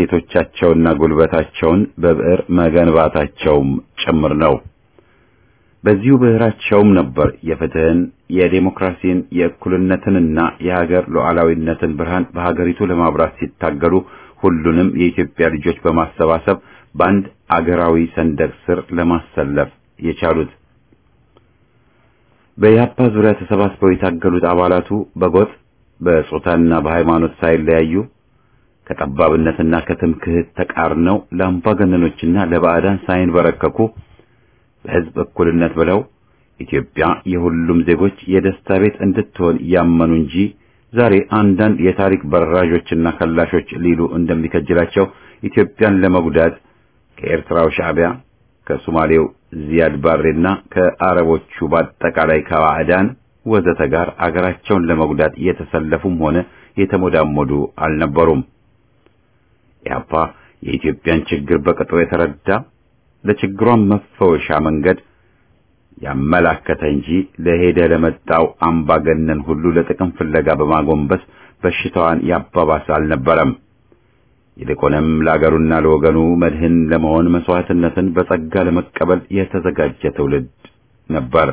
እሴቶቻቸውና ጉልበታቸውን በብዕር መገንባታቸውም ጭምር ነው። በዚሁ ብዕራቸውም ነበር የፍትህን፣ የዴሞክራሲን፣ የእኩልነትንና የሀገር ሉዓላዊነትን ብርሃን በሀገሪቱ ለማብራት ሲታገሉ ሁሉንም የኢትዮጵያ ልጆች በማሰባሰብ በአንድ አገራዊ ሰንደቅ ስር ለማሰለፍ የቻሉት። በኢህአፓ ዙሪያ ተሰባስበው የታገሉት አባላቱ በጎጥ በጾታና በሃይማኖት ሳይለያዩ ከጠባብነትና ከትምክህት ተቃርነው ለአምባገነኖችና ለባዕዳን ሳይንበረከኩ በህዝብ እኩልነት ብለው ኢትዮጵያ የሁሉም ዜጎች የደስታ ቤት እንድትሆን ያመኑ እንጂ ዛሬ አንዳንድ የታሪክ በራዦችና ከላሾች ሊሉ እንደሚከጅላቸው ኢትዮጵያን ለመጉዳት ከኤርትራው ሻዕቢያ፣ ከሶማሌው ዚያድ ባሬና ከአረቦቹ በአጠቃላይ ከባዕዳን ወዘተ ጋር አገራቸውን ለመጉዳት የተሰለፉም ሆነ የተሞዳሞዱ አልነበሩም። ኢህአፓ የኢትዮጵያን ችግር በቅጡ የተረዳ ለችግሯን መፈወሻ መንገድ ያመላከተ እንጂ ለሄደ ለመጣው አምባገነን ሁሉ ለጥቅም ፍለጋ በማጎንበስ በሽታዋን ያባባሰ አልነበረም። ይልቁንም ለአገሩና ለወገኑ መድህን ለመሆን መስዋዕትነትን በጸጋ ለመቀበል የተዘጋጀ ትውልድ ነበር።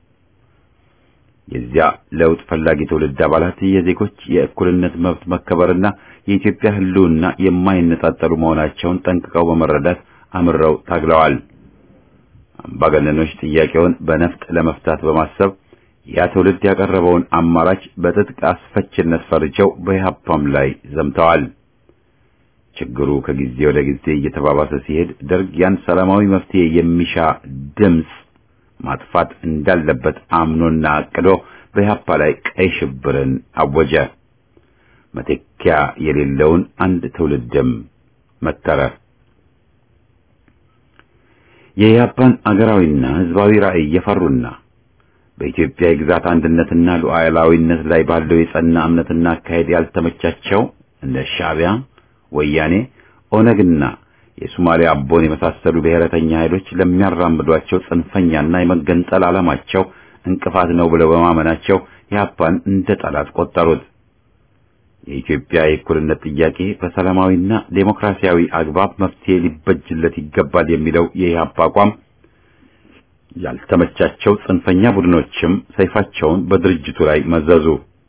የዚያ ለውጥ ፈላጊ ትውልድ አባላት የዜጎች የእኩልነት መብት መከበርና የኢትዮጵያ ህልውና የማይነጣጠሉ መሆናቸውን ጠንቅቀው በመረዳት አምረው ታግለዋል። አምባገነኖች ጥያቄውን በነፍጥ ለመፍታት በማሰብ ያ ትውልድ ያቀረበውን አማራጭ በትጥቅ አስፈችነት ፈርጀው በኢህአፓም ላይ ዘምተዋል። ችግሩ ከጊዜ ወደ ጊዜ እየተባባሰ ሲሄድ ደርግ ያን ሰላማዊ መፍትሄ የሚሻ ድምጽ ማጥፋት እንዳለበት አምኖና አቅዶ በኢህአፓ ላይ ቀይ ሽብርን አወጀ። መተኪያ የሌለውን አንድ ትውልድም መተረ። የኢህአፓን አገራዊና ህዝባዊ ራዕይ የፈሩና በኢትዮጵያ የግዛት አንድነትና ሉዓላዊነት ላይ ባለው የጸና እምነትና አካሄድ ያልተመቻቸው እንደ ሻዕቢያ፣ ወያኔ፣ ኦነግና የሶማሊያ አቦን የመሳሰሉ ብሔረተኛ ኃይሎች ለሚያራምዷቸው ጽንፈኛና የመገንጠል ዓላማቸው እንቅፋት ነው ብለው በማመናቸው ኢህአፓን እንደ ጠላት ቆጠሩት። የኢትዮጵያ የእኩልነት ጥያቄ በሰላማዊና ዴሞክራሲያዊ አግባብ መፍትሄ ሊበጅለት ይገባል የሚለው የኢህአፓ አቋም ያልተመቻቸው ጽንፈኛ ቡድኖችም ሰይፋቸውን በድርጅቱ ላይ መዘዙ።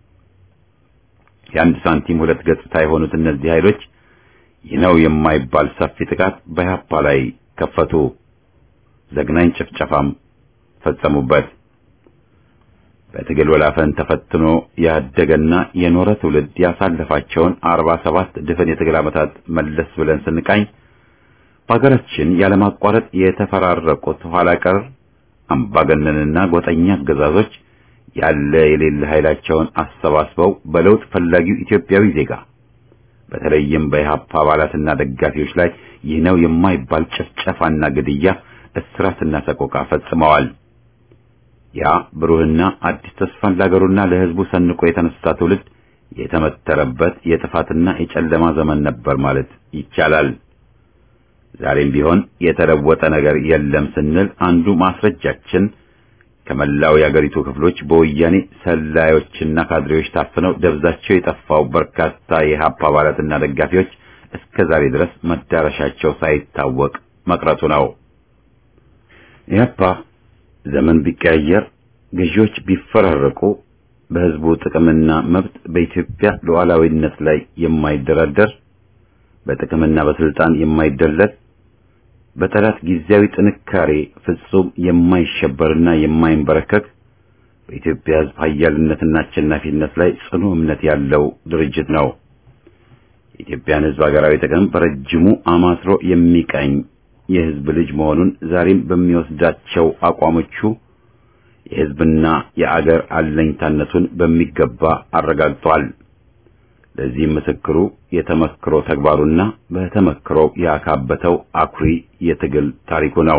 የአንድ ሳንቲም ሁለት ገጽታ የሆኑት እነዚህ ኃይሎች ይህ ነው የማይባል ሰፊ ጥቃት በኢህአፓ ላይ ከፈቱ። ዘግናኝ ጭፍጨፋም ፈጸሙበት። በትግል ወላፈን ተፈትኖ ያደገና የኖረ ትውልድ ያሳለፋቸውን አርባ ሰባት ድፍን የትግል ዓመታት መለስ ብለን ስንቃኝ በሀገራችን ያለማቋረጥ የተፈራረቁት ኋላ ቀር አምባገነንና ጎጠኛ አገዛዞች ያለ የሌለ ኃይላቸውን አሰባስበው በለውጥ ፈላጊው ኢትዮጵያዊ ዜጋ በተለይም በኢህአፓ አባላትና ደጋፊዎች ላይ ይህ ነው የማይባል ጭፍጨፋና ግድያ፣ እስራትና ሰቆቃ ፈጽመዋል። ያ ብሩህና አዲስ ተስፋን ለሀገሩና ለሕዝቡ ሰንቆ የተነሳ ትውልድ የተመተረበት የጥፋትና የጨለማ ዘመን ነበር ማለት ይቻላል። ዛሬም ቢሆን የተለወጠ ነገር የለም ስንል አንዱ ማስረጃችን ከመላው የአገሪቱ ክፍሎች በወያኔ ሰላዮችና ካድሬዎች ታፍነው ደብዛቸው የጠፋው በርካታ የኢህአፓ አባላትና ደጋፊዎች እስከ ዛሬ ድረስ መዳረሻቸው ሳይታወቅ መቅረቱ ነው። ኢህአፓ ዘመን ቢቀያየር፣ ገዢዎች ቢፈራረቁ፣ በህዝቡ ጥቅምና መብት በኢትዮጵያ ሉዓላዊነት ላይ የማይደራደር፣ በጥቅምና በስልጣን የማይደለል፣ በጠላት ጊዜያዊ ጥንካሬ ፍጹም የማይሸበርና የማይንበረከክ፣ በኢትዮጵያ ህዝብ ኃያልነትና አሸናፊነት ላይ ጽኑ እምነት ያለው ድርጅት ነው። የኢትዮጵያን ህዝብ ሀገራዊ ጥቅም በረጅሙ አማስሮ የሚቀኝ የህዝብ ልጅ መሆኑን ዛሬም በሚወስዳቸው አቋሞቹ የህዝብና የአገር አለኝታነቱን በሚገባ አረጋግጧል። ለዚህ ምስክሩ የተመክሮ ተግባሩና በተመክሮ ያካበተው አኩሪ የትግል ታሪኩ ነው።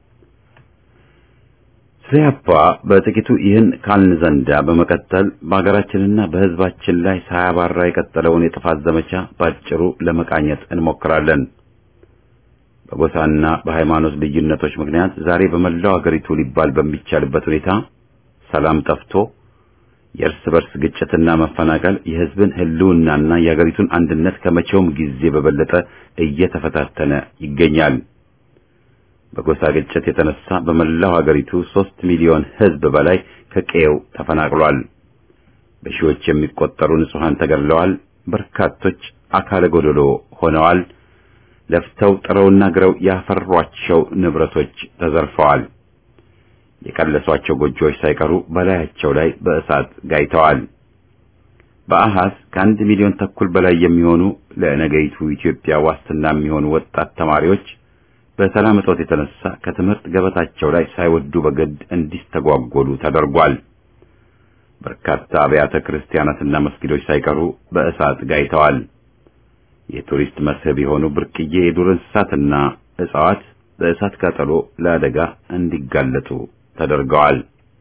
ኢህአፓ በጥቂቱ ይህን ካልን ዘንዳ በመቀጠል በሀገራችንና በህዝባችን ላይ ሳያባራ የቀጠለውን የጥፋት ዘመቻ ባጭሩ ለመቃኘት እንሞክራለን። በጎሳና በሃይማኖት ልዩነቶች ምክንያት ዛሬ በመላው ሀገሪቱ ሊባል በሚቻልበት ሁኔታ ሰላም ጠፍቶ የእርስ በርስ ግጭትና መፈናቀል የህዝብን ህልውናና የሀገሪቱን አንድነት ከመቼውም ጊዜ በበለጠ እየተፈታተነ ይገኛል። በጎሳ ግጭት የተነሳ በመላው ሀገሪቱ ሦስት ሚሊዮን ሕዝብ በላይ ከቀየው ተፈናቅሏል። በሺዎች የሚቆጠሩ ንጹሃን ተገድለዋል። በርካቶች አካለ ጎደሎ ሆነዋል። ለፍተው ጥረውና ግረው ያፈሯቸው ንብረቶች ተዘርፈዋል። የቀለሷቸው ጎጆዎች ሳይቀሩ በላያቸው ላይ በእሳት ጋይተዋል። በአሃዝ ከአንድ ሚሊዮን ተኩል በላይ የሚሆኑ ለነገይቱ ኢትዮጵያ ዋስትና የሚሆኑ ወጣት ተማሪዎች በሰላም እጦት የተነሳ ከትምህርት ገበታቸው ላይ ሳይወዱ በግድ እንዲስተጓጎሉ ተደርጓል። በርካታ አብያተ ክርስቲያናትና መስጊዶች ሳይቀሩ በእሳት ጋይተዋል። የቱሪስት መስህብ የሆኑ ብርቅዬ የዱር እንስሳትና እጽዋት በእሳት ቃጠሎ ለአደጋ እንዲጋለጡ ተደርገዋል።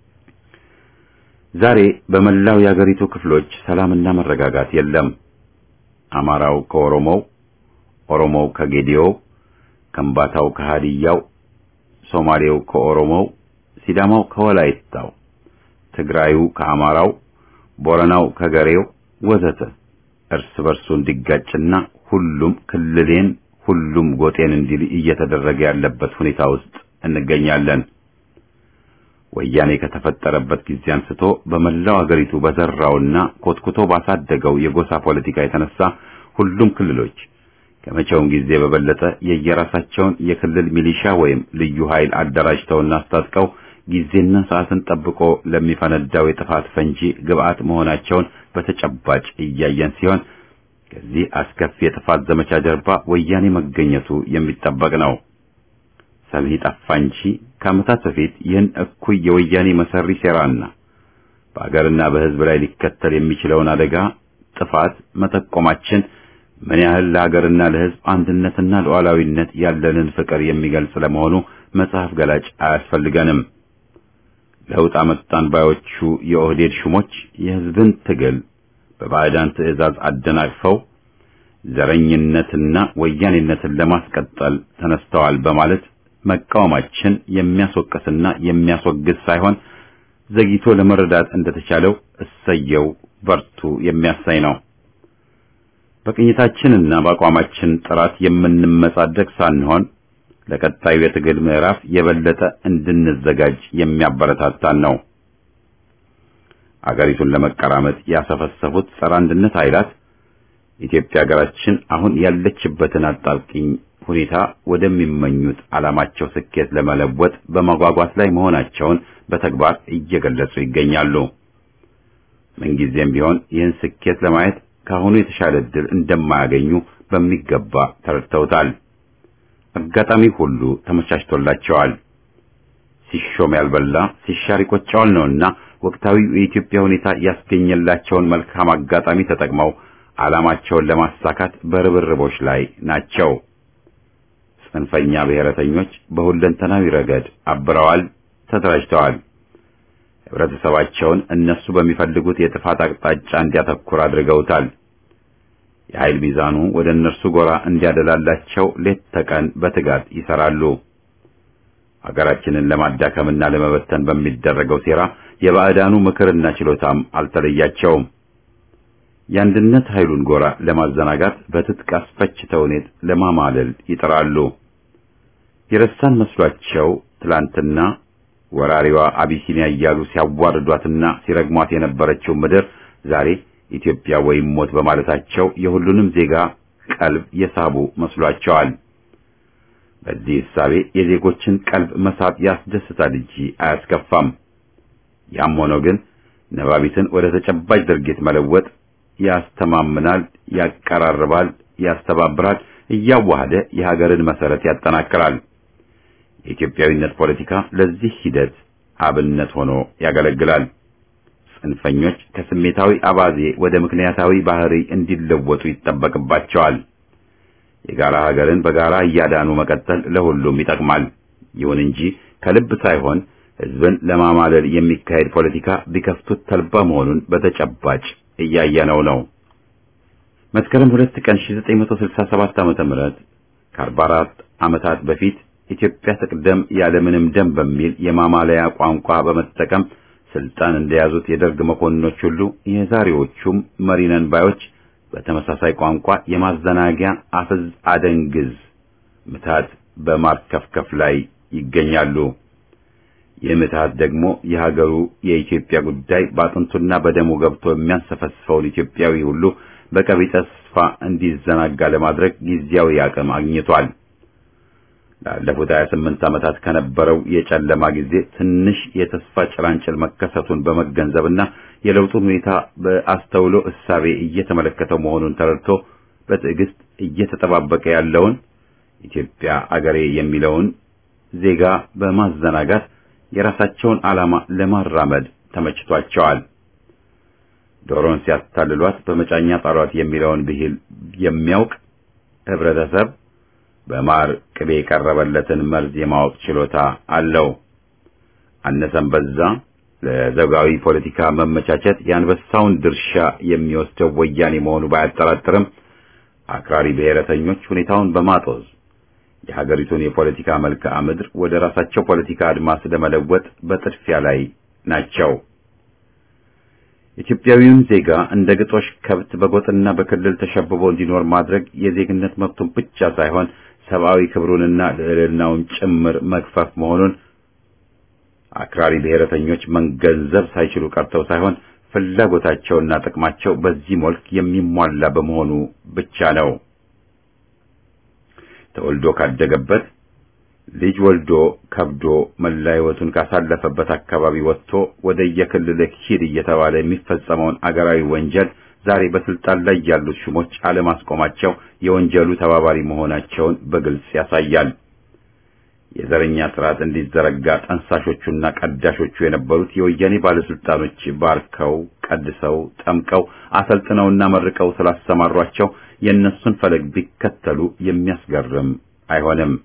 ዛሬ በመላው የአገሪቱ ክፍሎች ሰላምና መረጋጋት የለም። አማራው ከኦሮሞው፣ ኦሮሞው ከጌዲዮው፣ ከምባታው ከሃዲያው፣ ሶማሌው ከኦሮሞው፣ ሲዳማው ከወላይታው፣ ትግራዩ ከአማራው፣ ቦረናው ከገሬው ወዘተ እርስ በርሱ እንዲጋጭና ሁሉም ክልሌን ሁሉም ጎጤን እንዲል እየተደረገ ያለበት ሁኔታ ውስጥ እንገኛለን። ወያኔ ከተፈጠረበት ጊዜ አንስቶ በመላው አገሪቱ በዘራውና ኮትኩቶ ባሳደገው የጎሳ ፖለቲካ የተነሳ ሁሉም ክልሎች ከመቼውም ጊዜ በበለጠ የየራሳቸውን የክልል ሚሊሻ ወይም ልዩ ኃይል አደራጅተውና አስታጥቀው ጊዜና ሰዓትን ጠብቆ ለሚፈነዳው የጥፋት ፈንጂ ግብአት መሆናቸውን በተጨባጭ እያየን ሲሆን ከዚህ አስከፊ የጥፋት ዘመቻ ጀርባ ወያኔ መገኘቱ የሚጠበቅ ነው። ሰሚ ጠፋ እንጂ ከዓመታት በፊት ይህን እኩይ የወያኔ መሰሪ ሴራና በአገርና በሕዝብ ላይ ሊከተል የሚችለውን አደጋ ጥፋት መጠቆማችን ምን ያህል ለሀገርና ለሕዝብ አንድነትና ሉዓላዊነት ያለንን ፍቅር የሚገልጽ ለመሆኑ መጽሐፍ ገላጭ አያስፈልገንም። ለውጥ አመጣን ባዮቹ የኦህዴድ ሹሞች የሕዝብን ትግል በባዕዳን ትዕዛዝ አደናቅፈው ዘረኝነትና ወያኔነትን ለማስቀጠል ተነስተዋል በማለት መቃወማችን የሚያስወቅስና የሚያስወግዝ ሳይሆን ዘግይቶ ለመረዳት እንደተቻለው እሰየው በርቱ የሚያሳይ ነው። በቅኝታችንና በአቋማችን ጥራት የምንመጻደቅ ሳንሆን ለቀጣዩ የትግል ምዕራፍ የበለጠ እንድንዘጋጅ የሚያበረታታን ነው። አገሪቱን ለመቀራመጥ ያሰፈሰፉት ጸረ አንድነት ኃይላት ኢትዮጵያ ሀገራችን አሁን ያለችበትን አጣብቂኝ ሁኔታ ወደሚመኙት ዓላማቸው ስኬት ለመለወጥ በመጓጓት ላይ መሆናቸውን በተግባር እየገለጹ ይገኛሉ። ምንጊዜም ቢሆን ይህን ስኬት ለማየት ከአሁኑ የተሻለ ዕድል እንደማያገኙ በሚገባ ተረድተውታል። አጋጣሚ ሁሉ ተመቻችቶላቸዋል። ሲሾም ያልበላ ሲሻር ይቆጨዋል ነውና ወቅታዊው የኢትዮጵያ ሁኔታ ያስገኘላቸውን መልካም አጋጣሚ ተጠቅመው ዓላማቸውን ለማሳካት በርብርቦች ላይ ናቸው። ጽንፈኛ ብሔረተኞች በሁለንተናዊ ረገድ አብረዋል፣ ተደራጅተዋል። ህብረተሰባቸውን እነሱ በሚፈልጉት የጥፋት አቅጣጫ እንዲያተኩር አድርገውታል። የኃይል ሚዛኑ ወደ እነርሱ ጎራ እንዲያደላላቸው ሌት ተቀን በትጋት ይሰራሉ። ሀገራችንን ለማዳከምና ለመበተን በሚደረገው ሴራ የባዕዳኑ ምክርና ችሎታም አልተለያቸውም። የአንድነት ኃይሉን ጎራ ለማዘናጋት በትጥቅ አስፈች ተውኔት ለማማለል ይጥራሉ። የረሳን መስሏቸው ትላንትና ወራሪዋ አቢሲኒያ እያሉ ሲያዋርዷትና ሲረግሟት የነበረችው ምድር ዛሬ ኢትዮጵያ ወይም ሞት በማለታቸው የሁሉንም ዜጋ ቀልብ የሳቡ መስሏቸዋል። በዚህ ሕሳቤ የዜጎችን ቀልብ መሳብ ያስደስታል እንጂ አያስከፋም። ያም ሆኖ ግን ነባቢትን ወደ ተጨባጭ ድርጊት መለወጥ ያስተማምናል፣ ያቀራርባል፣ ያስተባብራል፣ እያዋሃደ የሀገርን መሰረት ያጠናክራል። የኢትዮጵያዊነት ፖለቲካ ለዚህ ሂደት አብነት ሆኖ ያገለግላል። ጽንፈኞች ከስሜታዊ አባዜ ወደ ምክንያታዊ ባህሪ እንዲለወጡ ይጠበቅባቸዋል። የጋራ ሀገርን በጋራ እያዳኑ መቀጠል ለሁሉም ይጠቅማል። ይሁን እንጂ ከልብ ሳይሆን ሕዝብን ለማማለል የሚካሄድ ፖለቲካ ቢከፍቱት ተልባ መሆኑን በተጨባጭ እያየነው ነው። መስከረም ሁለት ቀን ሺህ ዘጠኝ መቶ ስልሳ ሰባት ዓመተ ምህረት ከአርባ አራት ዓመታት በፊት ኢትዮጵያ ትቅደም ያለምንም ደም በሚል የማማለያ ቋንቋ በመጠቀም ስልጣን እንደያዙት የደርግ መኮንኖች ሁሉ የዛሬዎቹም መሪነን ባዮች በተመሳሳይ ቋንቋ የማዘናጊያ አፍዝ አደንግዝ ምታት በማርከፍከፍ ላይ ይገኛሉ። ይህ ምትሃት ደግሞ የሀገሩ የኢትዮጵያ ጉዳይ በአጥንቱና በደሙ ገብቶ የሚያንሰፈስፈውን ኢትዮጵያዊ ሁሉ በቀቢጸ ተስፋ እንዲዘናጋ ለማድረግ ጊዜያዊ አቅም አግኝቷል። ላለፉት ሀያ ስምንት ዓመታት ከነበረው የጨለማ ጊዜ ትንሽ የተስፋ ጭላንጭል መከሰቱን በመገንዘብና የለውጡን ሁኔታ በአስተውሎ እሳቤ እየተመለከተው መሆኑን ተረድቶ በትዕግስት እየተጠባበቀ ያለውን ኢትዮጵያ አገሬ የሚለውን ዜጋ በማዘናጋት የራሳቸውን ዓላማ ለማራመድ ተመችቷቸዋል። ዶሮን ሲያታልሏት በመጫኛ ጣሏት የሚለውን ብሂል የሚያውቅ ህብረተሰብ በማር ቅቤ የቀረበለትን መርዝ የማወቅ ችሎታ አለው። አነሰም በዛ ለዘውጋዊ ፖለቲካ መመቻቸት የአንበሳውን ድርሻ የሚወስደው ወያኔ መሆኑ ባያጠራጥርም አክራሪ ብሔረተኞች ሁኔታውን በማጦዝ የሀገሪቱን የፖለቲካ መልክዓ ምድር ወደ ራሳቸው ፖለቲካ አድማስ ለመለወጥ በጥድፊያ ላይ ናቸው። ኢትዮጵያዊውን ዜጋ እንደ ግጦሽ ከብት በጎጥና በክልል ተሸብቦ እንዲኖር ማድረግ የዜግነት መብቱን ብቻ ሳይሆን ሰብአዊ ክብሩንና ልዕልናውን ጭምር መግፈፍ መሆኑን አክራሪ ብሔረተኞች መገንዘብ ሳይችሉ ቀርተው ሳይሆን ፍላጎታቸውና ጥቅማቸው በዚህ መልክ የሚሟላ በመሆኑ ብቻ ነው። ተወልዶ ካደገበት ልጅ ወልዶ ከብዶ መላ ሕይወቱን ካሳለፈበት አካባቢ ወጥቶ ወደ የክልል ሂድ እየተባለ የሚፈጸመውን አገራዊ ወንጀል ዛሬ በስልጣን ላይ ያሉት ሹሞች አለማስቆማቸው የወንጀሉ ተባባሪ መሆናቸውን በግልጽ ያሳያል። የዘረኛ ስርዓት እንዲዘረጋ ጠንሳሾቹና ቀዳሾቹ የነበሩት የወያኔ ባለስልጣኖች ባርከው ቀድሰው ጠምቀው አሰልጥነውና መርቀው ስላሰማሯቸው የእነሱን ፈለግ ቢከተሉ የሚያስገርም አይሆንም።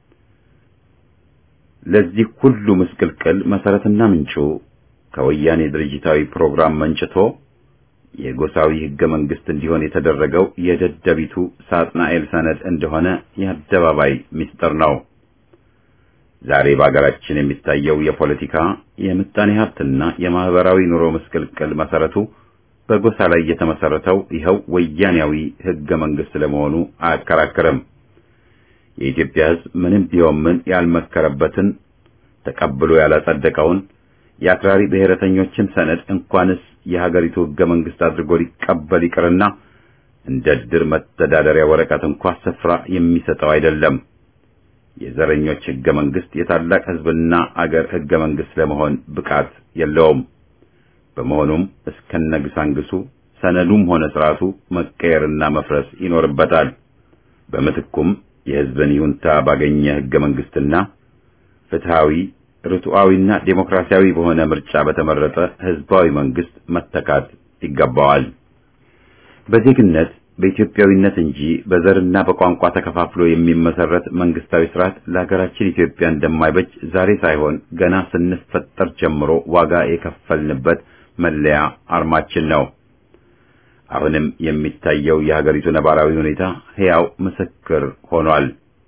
ለዚህ ሁሉ ምስቅልቅል መሰረትና ምንጩ ከወያኔ ድርጅታዊ ፕሮግራም መንጭቶ የጎሳዊ ህገ መንግስት እንዲሆን የተደረገው የደደቢቱ ሳጥናኤል ሰነድ እንደሆነ የአደባባይ ምስጢር ነው። ዛሬ በአገራችን የሚታየው የፖለቲካ የምጣኔ ሀብትና የማህበራዊ ኑሮ ምስቅልቅል መሰረቱ በጎሳ ላይ የተመሰረተው ይኸው ወያኔያዊ ህገ መንግስት ለመሆኑ አያከራክርም። የኢትዮጵያ ህዝብ ምንም ቢሆን ምን ያልመከረበትን ተቀብሎ ያላጸደቀውን የአክራሪ ብሔረተኞችን ሰነድ እንኳንስ የሀገሪቱ ህገ መንግስት አድርጎ ሊቀበል ይቅርና እንደ ድር መተዳደሪያ ወረቀት እንኳን ስፍራ የሚሰጠው አይደለም። የዘረኞች ህገ መንግስት የታላቅ ህዝብና አገር ህገ መንግስት ለመሆን ብቃት የለውም። በመሆኑም እስከነግሳንግሱ ሰነዱም ሆነ ስርዓቱ መቀየርና መፍረስ ይኖርበታል። በምትኩም የህዝብን ይሁንታ ባገኘ ህገ መንግስትና ፍትሃዊ ርቱዓዊና ዴሞክራሲያዊ በሆነ ምርጫ በተመረጠ ህዝባዊ መንግስት መተካት ይገባዋል። በዜግነት በኢትዮጵያዊነት እንጂ በዘርና በቋንቋ ተከፋፍሎ የሚመሰረት መንግስታዊ ስርዓት ለሀገራችን ኢትዮጵያ እንደማይበጅ ዛሬ ሳይሆን ገና ስንፈጠር ጀምሮ ዋጋ የከፈልንበት መለያ አርማችን ነው። አሁንም የሚታየው የሀገሪቱ ነባራዊ ሁኔታ ሕያው ምስክር ሆኗል።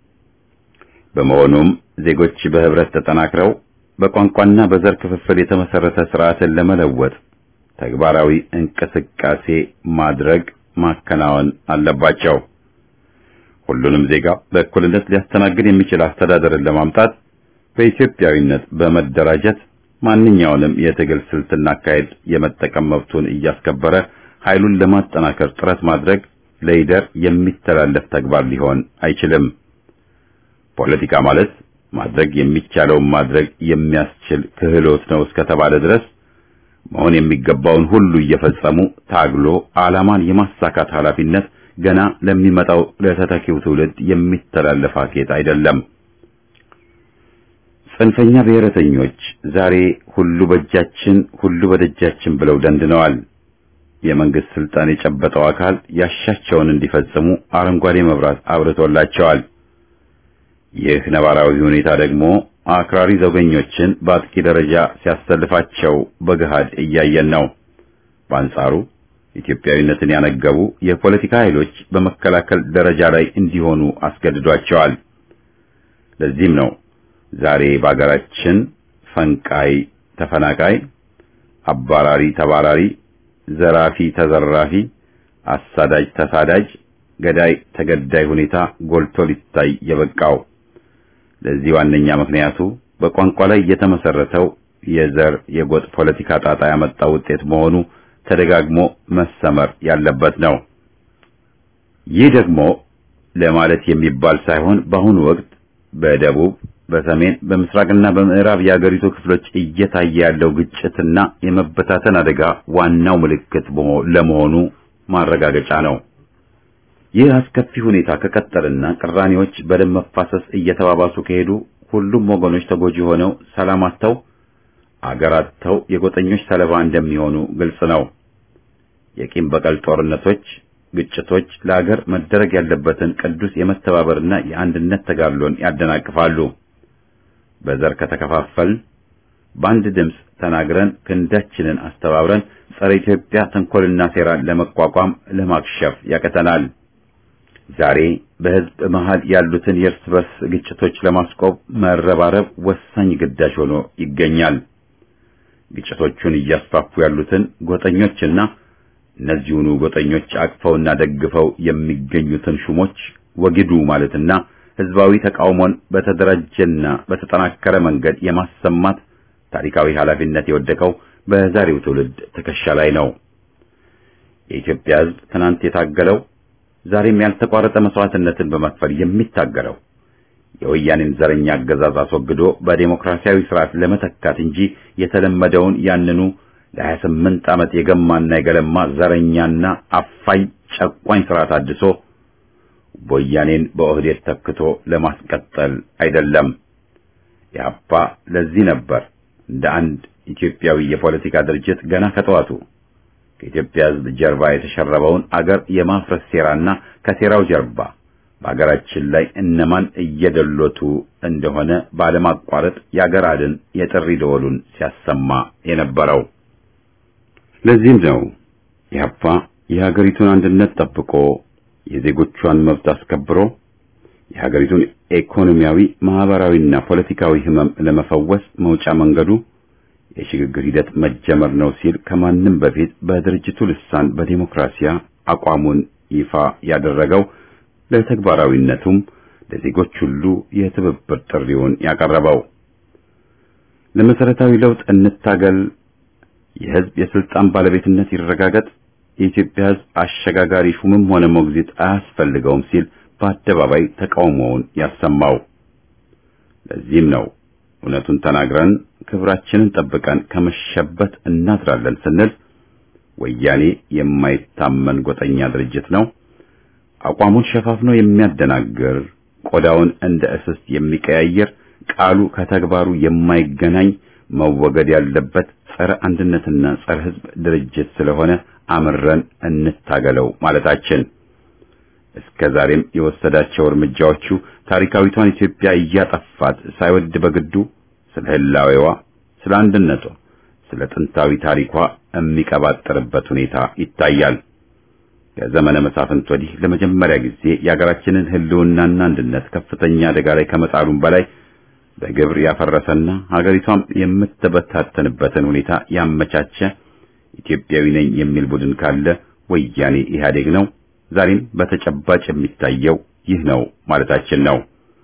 በመሆኑም ዜጎች በህብረት ተጠናክረው በቋንቋና በዘር ክፍፍል የተመሰረተ ስርዓትን ለመለወጥ ተግባራዊ እንቅስቃሴ ማድረግ ማከናወን አለባቸው። ሁሉንም ዜጋ በእኩልነት ሊያስተናግድ የሚችል አስተዳደርን ለማምጣት በኢትዮጵያዊነት በመደራጀት ማንኛውንም የትግል ስልትና አካሄድ የመጠቀም መብቱን እያስከበረ ኃይሉን ለማጠናከር ጥረት ማድረግ ለይደር የሚተላለፍ ተግባር ሊሆን አይችልም። ፖለቲካ ማለት ማድረግ የሚቻለውን ማድረግ የሚያስችል ክህሎት ነው እስከተባለ ድረስ መሆን የሚገባውን ሁሉ እየፈጸሙ ታግሎ ዓላማን የማሳካት ኃላፊነት ገና ለሚመጣው ለተተኪው ትውልድ የሚተላለፍ አኬት አይደለም። ጽንፈኛ ብሔረተኞች ዛሬ ሁሉ በእጃችን ሁሉ በደጃችን ብለው ደንድነዋል። የመንግስት ስልጣን የጨበጠው አካል ያሻቸውን እንዲፈጽሙ አረንጓዴ መብራት አብርቶላቸዋል። ይህ ነባራዊ ሁኔታ ደግሞ አክራሪ ዘውገኞችን በአጥቂ ደረጃ ሲያሰልፋቸው በገሃድ እያየን ነው። በአንጻሩ ኢትዮጵያዊነትን ያነገቡ የፖለቲካ ኃይሎች በመከላከል ደረጃ ላይ እንዲሆኑ አስገድዷቸዋል። ለዚህም ነው ዛሬ በአገራችን ፈንቃይ ተፈናቃይ፣ አባራሪ ተባራሪ፣ ዘራፊ ተዘራፊ፣ አሳዳጅ ተሳዳጅ፣ ገዳይ ተገዳይ ሁኔታ ጎልቶ ሊታይ የበቃው። ለዚህ ዋነኛ ምክንያቱ በቋንቋ ላይ የተመሰረተው የዘር የጎጥ ፖለቲካ ጣጣ ያመጣው ውጤት መሆኑ ተደጋግሞ መሰመር ያለበት ነው። ይህ ደግሞ ለማለት የሚባል ሳይሆን በአሁኑ ወቅት በደቡብ፣ በሰሜን፣ በምስራቅና በምዕራብ የአገሪቱ ክፍሎች እየታየ ያለው ግጭትና የመበታተን አደጋ ዋናው ምልክት ለመሆኑ ማረጋገጫ ነው። ይህ አስከፊ ሁኔታ ከቀጠለና ቅራኔዎች በደም መፋሰስ እየተባባሱ ከሄዱ ሁሉም ወገኖች ተጎጂ ሆነው ሰላም አጥተው አገር አጥተው የጎጠኞች ሰለባ እንደሚሆኑ ግልጽ ነው። የቂም በቀል ጦርነቶች፣ ግጭቶች ለአገር መደረግ ያለበትን ቅዱስ የመተባበርና የአንድነት ተጋድሎን ያደናቅፋሉ። በዘር ከተከፋፈልን በአንድ ድምፅ ተናግረን ክንዳችንን አስተባብረን ጸረ ኢትዮጵያ ተንኮልና ሴራን ለመቋቋም ለማክሸፍ ያቀተናል። ዛሬ በህዝብ መሃል ያሉትን የእርስ በርስ ግጭቶች ለማስቆም መረባረብ ወሳኝ ግዳጅ ሆኖ ይገኛል። ግጭቶቹን እያስፋፉ ያሉትን ጎጠኞችና እነዚሁኑ ጎጠኞች አቅፈውና ደግፈው የሚገኙትን ሹሞች ወግዱ ማለትና ህዝባዊ ተቃውሞን በተደራጀና በተጠናከረ መንገድ የማሰማት ታሪካዊ ኃላፊነት የወደቀው በዛሬው ትውልድ ትከሻ ላይ ነው። የኢትዮጵያ ህዝብ ትናንት የታገለው ዛሬም ያልተቋረጠ መስዋዕትነትን በመክፈል የሚታገለው የወያኔን ዘረኛ አገዛዝ አስወግዶ በዲሞክራሲያዊ ስርዓት ለመተካት እንጂ የተለመደውን ያንኑ ለሀያ ስምንት ዓመት የገማና የገለማ ዘረኛና አፋኝ ጨቋኝ ስርዓት አድሶ ወያኔን በኦህዴድ ተክቶ ለማስቀጠል አይደለም። ያፓ ለዚህ ነበር እንደ አንድ ኢትዮጵያዊ የፖለቲካ ድርጅት ገና ከጠዋቱ ከኢትዮጵያ ህዝብ ጀርባ የተሸረበውን አገር የማፍረስ ሴራና ከሴራው ጀርባ በአገራችን ላይ እነማን እየደሎቱ እንደሆነ ባለማቋረጥ የአገር አድን የጥሪ ደወሉን ሲያሰማ የነበረው። ለዚህም ነው ያፓ የሀገሪቱን አንድነት ጠብቆ የዜጎቿን መብት አስከብሮ የሀገሪቱን ኢኮኖሚያዊ፣ ማህበራዊና ፖለቲካዊ ህመም ለመፈወስ መውጫ መንገዱ የሽግግር ሂደት መጀመር ነው ሲል ከማንም በፊት በድርጅቱ ልሳን በዲሞክራሲያ አቋሙን ይፋ ያደረገው ለተግባራዊነቱም ለዜጎች ሁሉ የትብብር ጥሪውን ያቀረበው። ለመሰረታዊ ለውጥ እንታገል፣ የህዝብ የስልጣን ባለቤትነት ይረጋገጥ፣ የኢትዮጵያ ህዝብ አሸጋጋሪ ሹምም ሆነ ሞግዚት አያስፈልገውም ሲል በአደባባይ ተቃውሞውን ያሰማው። ለዚህም ነው እውነቱን ተናግረን ክብራችንን ጠብቀን ከመሸበት እናድራለን ስንል ወያኔ የማይታመን ጎጠኛ ድርጅት ነው፣ አቋሙን ሸፋፍኖ የሚያደናግር፣ ቆዳውን እንደ እስስት የሚቀያየር፣ ቃሉ ከተግባሩ የማይገናኝ መወገድ ያለበት ጸረ አንድነትና ጸረ ህዝብ ድርጅት ስለሆነ አምረን እንታገለው ማለታችን እስከዛሬም የወሰዳቸው እርምጃዎቹ ታሪካዊቷን ኢትዮጵያ እያጠፋት ሳይወድ በግዱ ስለ ህላዌዋ፣ ስለ አንድነቷ፣ ስለ ጥንታዊ ታሪኳ የሚቀባጠርበት ሁኔታ ይታያል። ከዘመነ መሳፍንት ወዲህ ለመጀመሪያ ጊዜ የሀገራችንን ህልውናና አንድነት ከፍተኛ አደጋ ላይ ከመጣሉም በላይ በግብር ያፈረሰና ሀገሪቷም የምትበታተንበትን ሁኔታ ያመቻቸ ኢትዮጵያዊ ነኝ የሚል ቡድን ካለ ወያኔ ኢህአዴግ ነው። ዛሬም በተጨባጭ የሚታየው ይህ ነው ማለታችን ነው።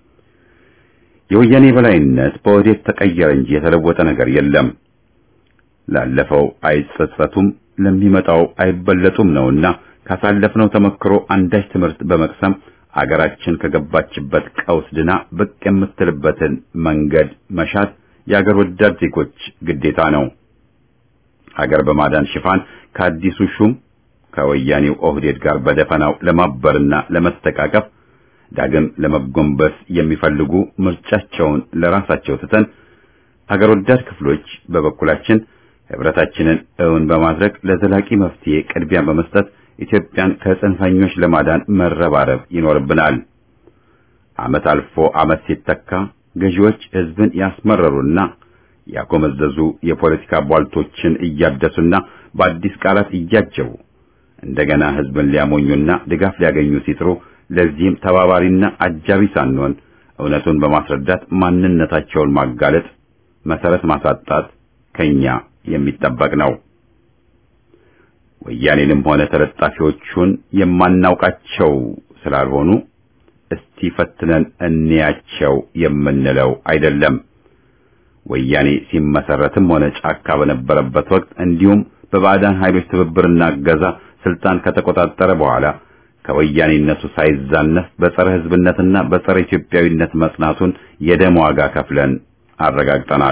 የወያኔ በላይነት በወዴት ተቀየረ እንጂ የተለወጠ ነገር የለም። ላለፈው አይጸጸቱም፣ ለሚመጣው አይበለጡም ነውና ካሳለፍነው ተመክሮ አንዳች ትምህርት በመቅሰም አገራችን ከገባችበት ቀውስ ድና ብቅ የምትልበትን መንገድ መሻት የአገር ወዳድ ዜጎች ግዴታ ነው። አገር በማዳን ሽፋን ከአዲሱ ሹም ከወያኔው ኦህዴድ ጋር በደፈናው ለማበርና ለመተቃቀፍ ዳግም ለመጎንበስ የሚፈልጉ ምርጫቸውን ለራሳቸው ትተን አገር ወዳድ ክፍሎች በበኩላችን ህብረታችንን እውን በማድረግ ለዘላቂ መፍትሄ ቅድሚያ በመስጠት ኢትዮጵያን ከጽንፈኞች ለማዳን መረባረብ ይኖርብናል። ዓመት አልፎ ዓመት ሲተካ ገዢዎች ህዝብን ያስመረሩና ያቆመዘዙ የፖለቲካ ቧልቶችን እያደሱና በአዲስ ቃላት እያጀቡ እንደገና ህዝብን ሊያሞኙና ድጋፍ ሊያገኙ ሲጥሩ ለዚህም ተባባሪና አጃቢ ሳንሆን እውነቱን በማስረዳት ማንነታቸውን ማጋለጥ፣ መሰረት ማሳጣት ከኛ የሚጠበቅ ነው። ወያኔንም ሆነ ተለጣፊዎቹን የማናውቃቸው ስላልሆኑ እስቲ ፈትነን እንያቸው የምንለው አይደለም። ወያኔ ሲመሰረትም ሆነ ጫካ በነበረበት ወቅት እንዲሁም በባዕዳን ኃይሎች ትብብርና እገዛ ስልጣን ከተቆጣጠረ በኋላ ከወያኔነቱ ሳይዛነፍ በጸረ ሕዝብነትና በጸረ ኢትዮጵያዊነት መጽናቱን የደም ዋጋ ከፍለን አረጋግጠናል።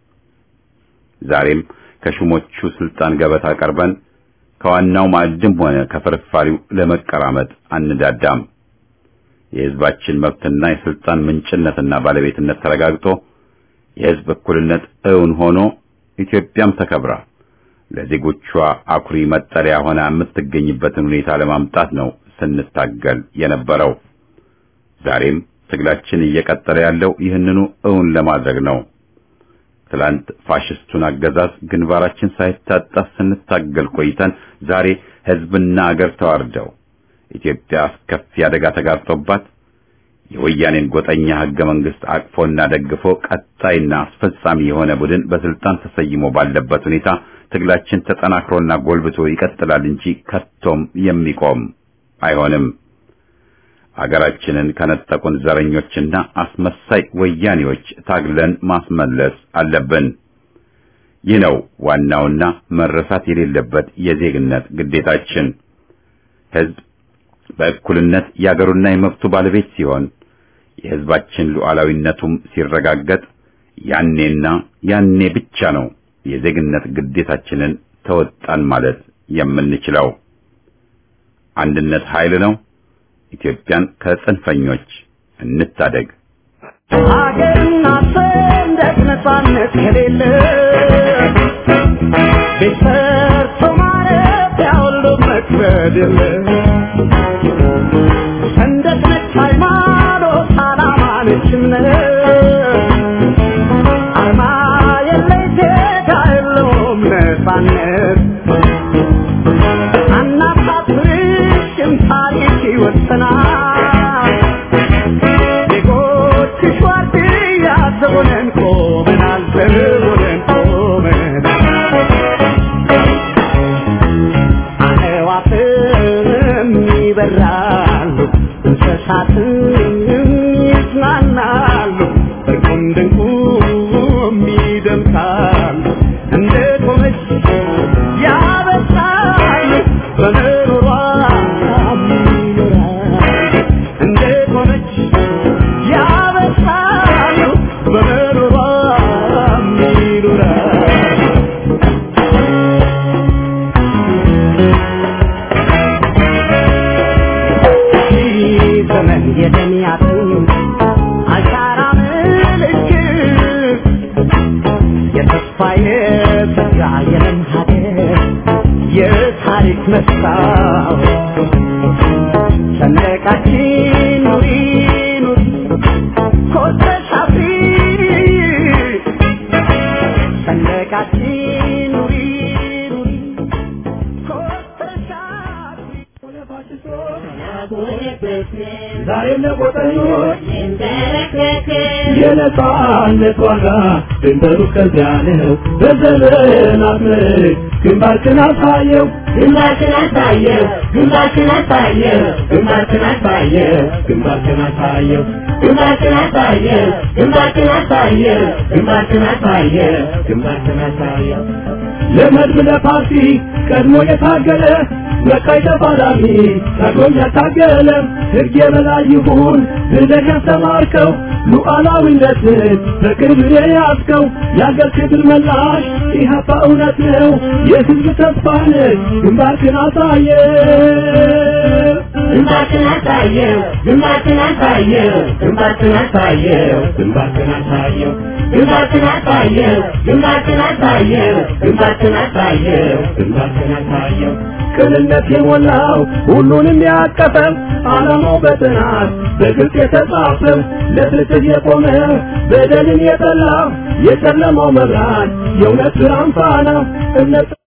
ዛሬም ከሹሞቹ ስልጣን ገበታ ቀርበን ከዋናው ማዕድም ሆነ ከፍርፋሪው ለመቀራመጥ አንዳዳም። የሕዝባችን መብትና የስልጣን ምንጭነትና ባለቤትነት ተረጋግጦ የሕዝብ እኩልነት እውን ሆኖ ኢትዮጵያም ተከብራ ለዜጎቿ አኩሪ መጠለያ ሆና የምትገኝበትን ሁኔታ ለማምጣት ነው ስንታገል የነበረው። ዛሬም ትግላችን እየቀጠለ ያለው ይህንኑ እውን ለማድረግ ነው። ትላንት ፋሽስቱን አገዛዝ ግንባራችን ሳይታጠፍ ስንታገል ቆይተን ዛሬ ሕዝብና አገር ተዋርደው ኢትዮጵያ አስከፊ አደጋ ተጋርጦባት የወያኔን ጎጠኛ ሕገ መንግሥት አቅፎና ደግፎ ቀጣይና አስፈጻሚ የሆነ ቡድን በስልጣን ተሰይሞ ባለበት ሁኔታ ትግላችን ተጠናክሮና ጎልብቶ ይቀጥላል እንጂ ከቶም የሚቆም አይሆንም። አገራችንን ከነጠቁን ዘረኞችና አስመሳይ ወያኔዎች ታግለን ማስመለስ አለብን። ይህ ነው ዋናውና መረሳት የሌለበት የዜግነት ግዴታችን። ሕዝብ በእኩልነት የአገሩና የመብቱ ባለቤት ሲሆን የሕዝባችን ሉዓላዊነቱም ሲረጋገጥ ያኔና ያኔ ብቻ ነው የዜግነት ግዴታችንን ተወጣን ማለት የምንችለው። አንድነት ኃይል ነው። ኢትዮጵያን ከጽንፈኞች እንታደግ። አገርና ሰንደቅ ነፃነት ከሌለ ቤሰርቶ ማረፊያ ሁሉ መክበድ የለ ሰንደቅ ነች ሃይማኖት ዓላማ ነች እምነት አርማ የለይ ዜጋ የለውም ነፃነት አናሳፍርሽም ታሪክ ይወሰናል ዜጎችሽ ዋርድያ ዘቦነን ቆመናል ዘቦነን ቆመናል አዕዋፍም ይበራሉ እንስሳትም ይዝናናሉ እርቁም ድንቁም ይደምቃሉ እንደ ቆመች ያበሳሉ በመኖሯ ይኖራሉ እንደ ቆመች ያበሳሉ በመኖሯ ይኖራሉ ዘመን የደሚያትን አሻራ ምልክት የተስፋዬ ተስፋ የለም ሀገር የታሪክ መስታወት ሰንደቃችን ኑሪ ኑሪ ኮርተሽ አፍሪ ሰንደቃችን ኑሪ ኑሪ ኮርተሽ አፍሪ ዛሬም ለቆጠኞች የነጻነት ዋጋ ድንበሩ ከዚያ ነው። በዘመናት ምርክ ግንባርክን አሳየው ግንባርክን አሳየው ግንባርክን አሳየው ግንባርክን አሳየው ግንባርክን አሳየው ግንባርክን አሳየው ግንባርክን አሳየው ግንባርክን አሳየው ግንባርክን አሳየው ለመድብ ለፓርቲ ቀድሞ የታገለ ለቃይ ተፋላሚ ታግሎም ያታገለ ሕግ የበላይ ይሁን ብለህ ያስተማርከው ሉዓላዊነትን በቅርብ የያዝከው የአገር ክብር መላሽ ኢህአፓ እውነት ነው የሕዝብ ተስፋ ነህ ግንባርክን አሳየው ግንባርክን አሳየው ግንባርክን አሳየው ግንባርክን አሳየው ግንባርክን አሳየው ግንባርክን አሳየው ግንባርክን አሳየው ግንባርክን አሳየው ግንባርክን አሳየው ቅንነት የሞላው ሁሉንም ያቀፈው ዓላማው በጥናት በግልጽ የተጻፈው ለፍትህ የቆመ በደልን የጠላ የጨለማው መብራት የእውነት ብርሃን ፋና እምነት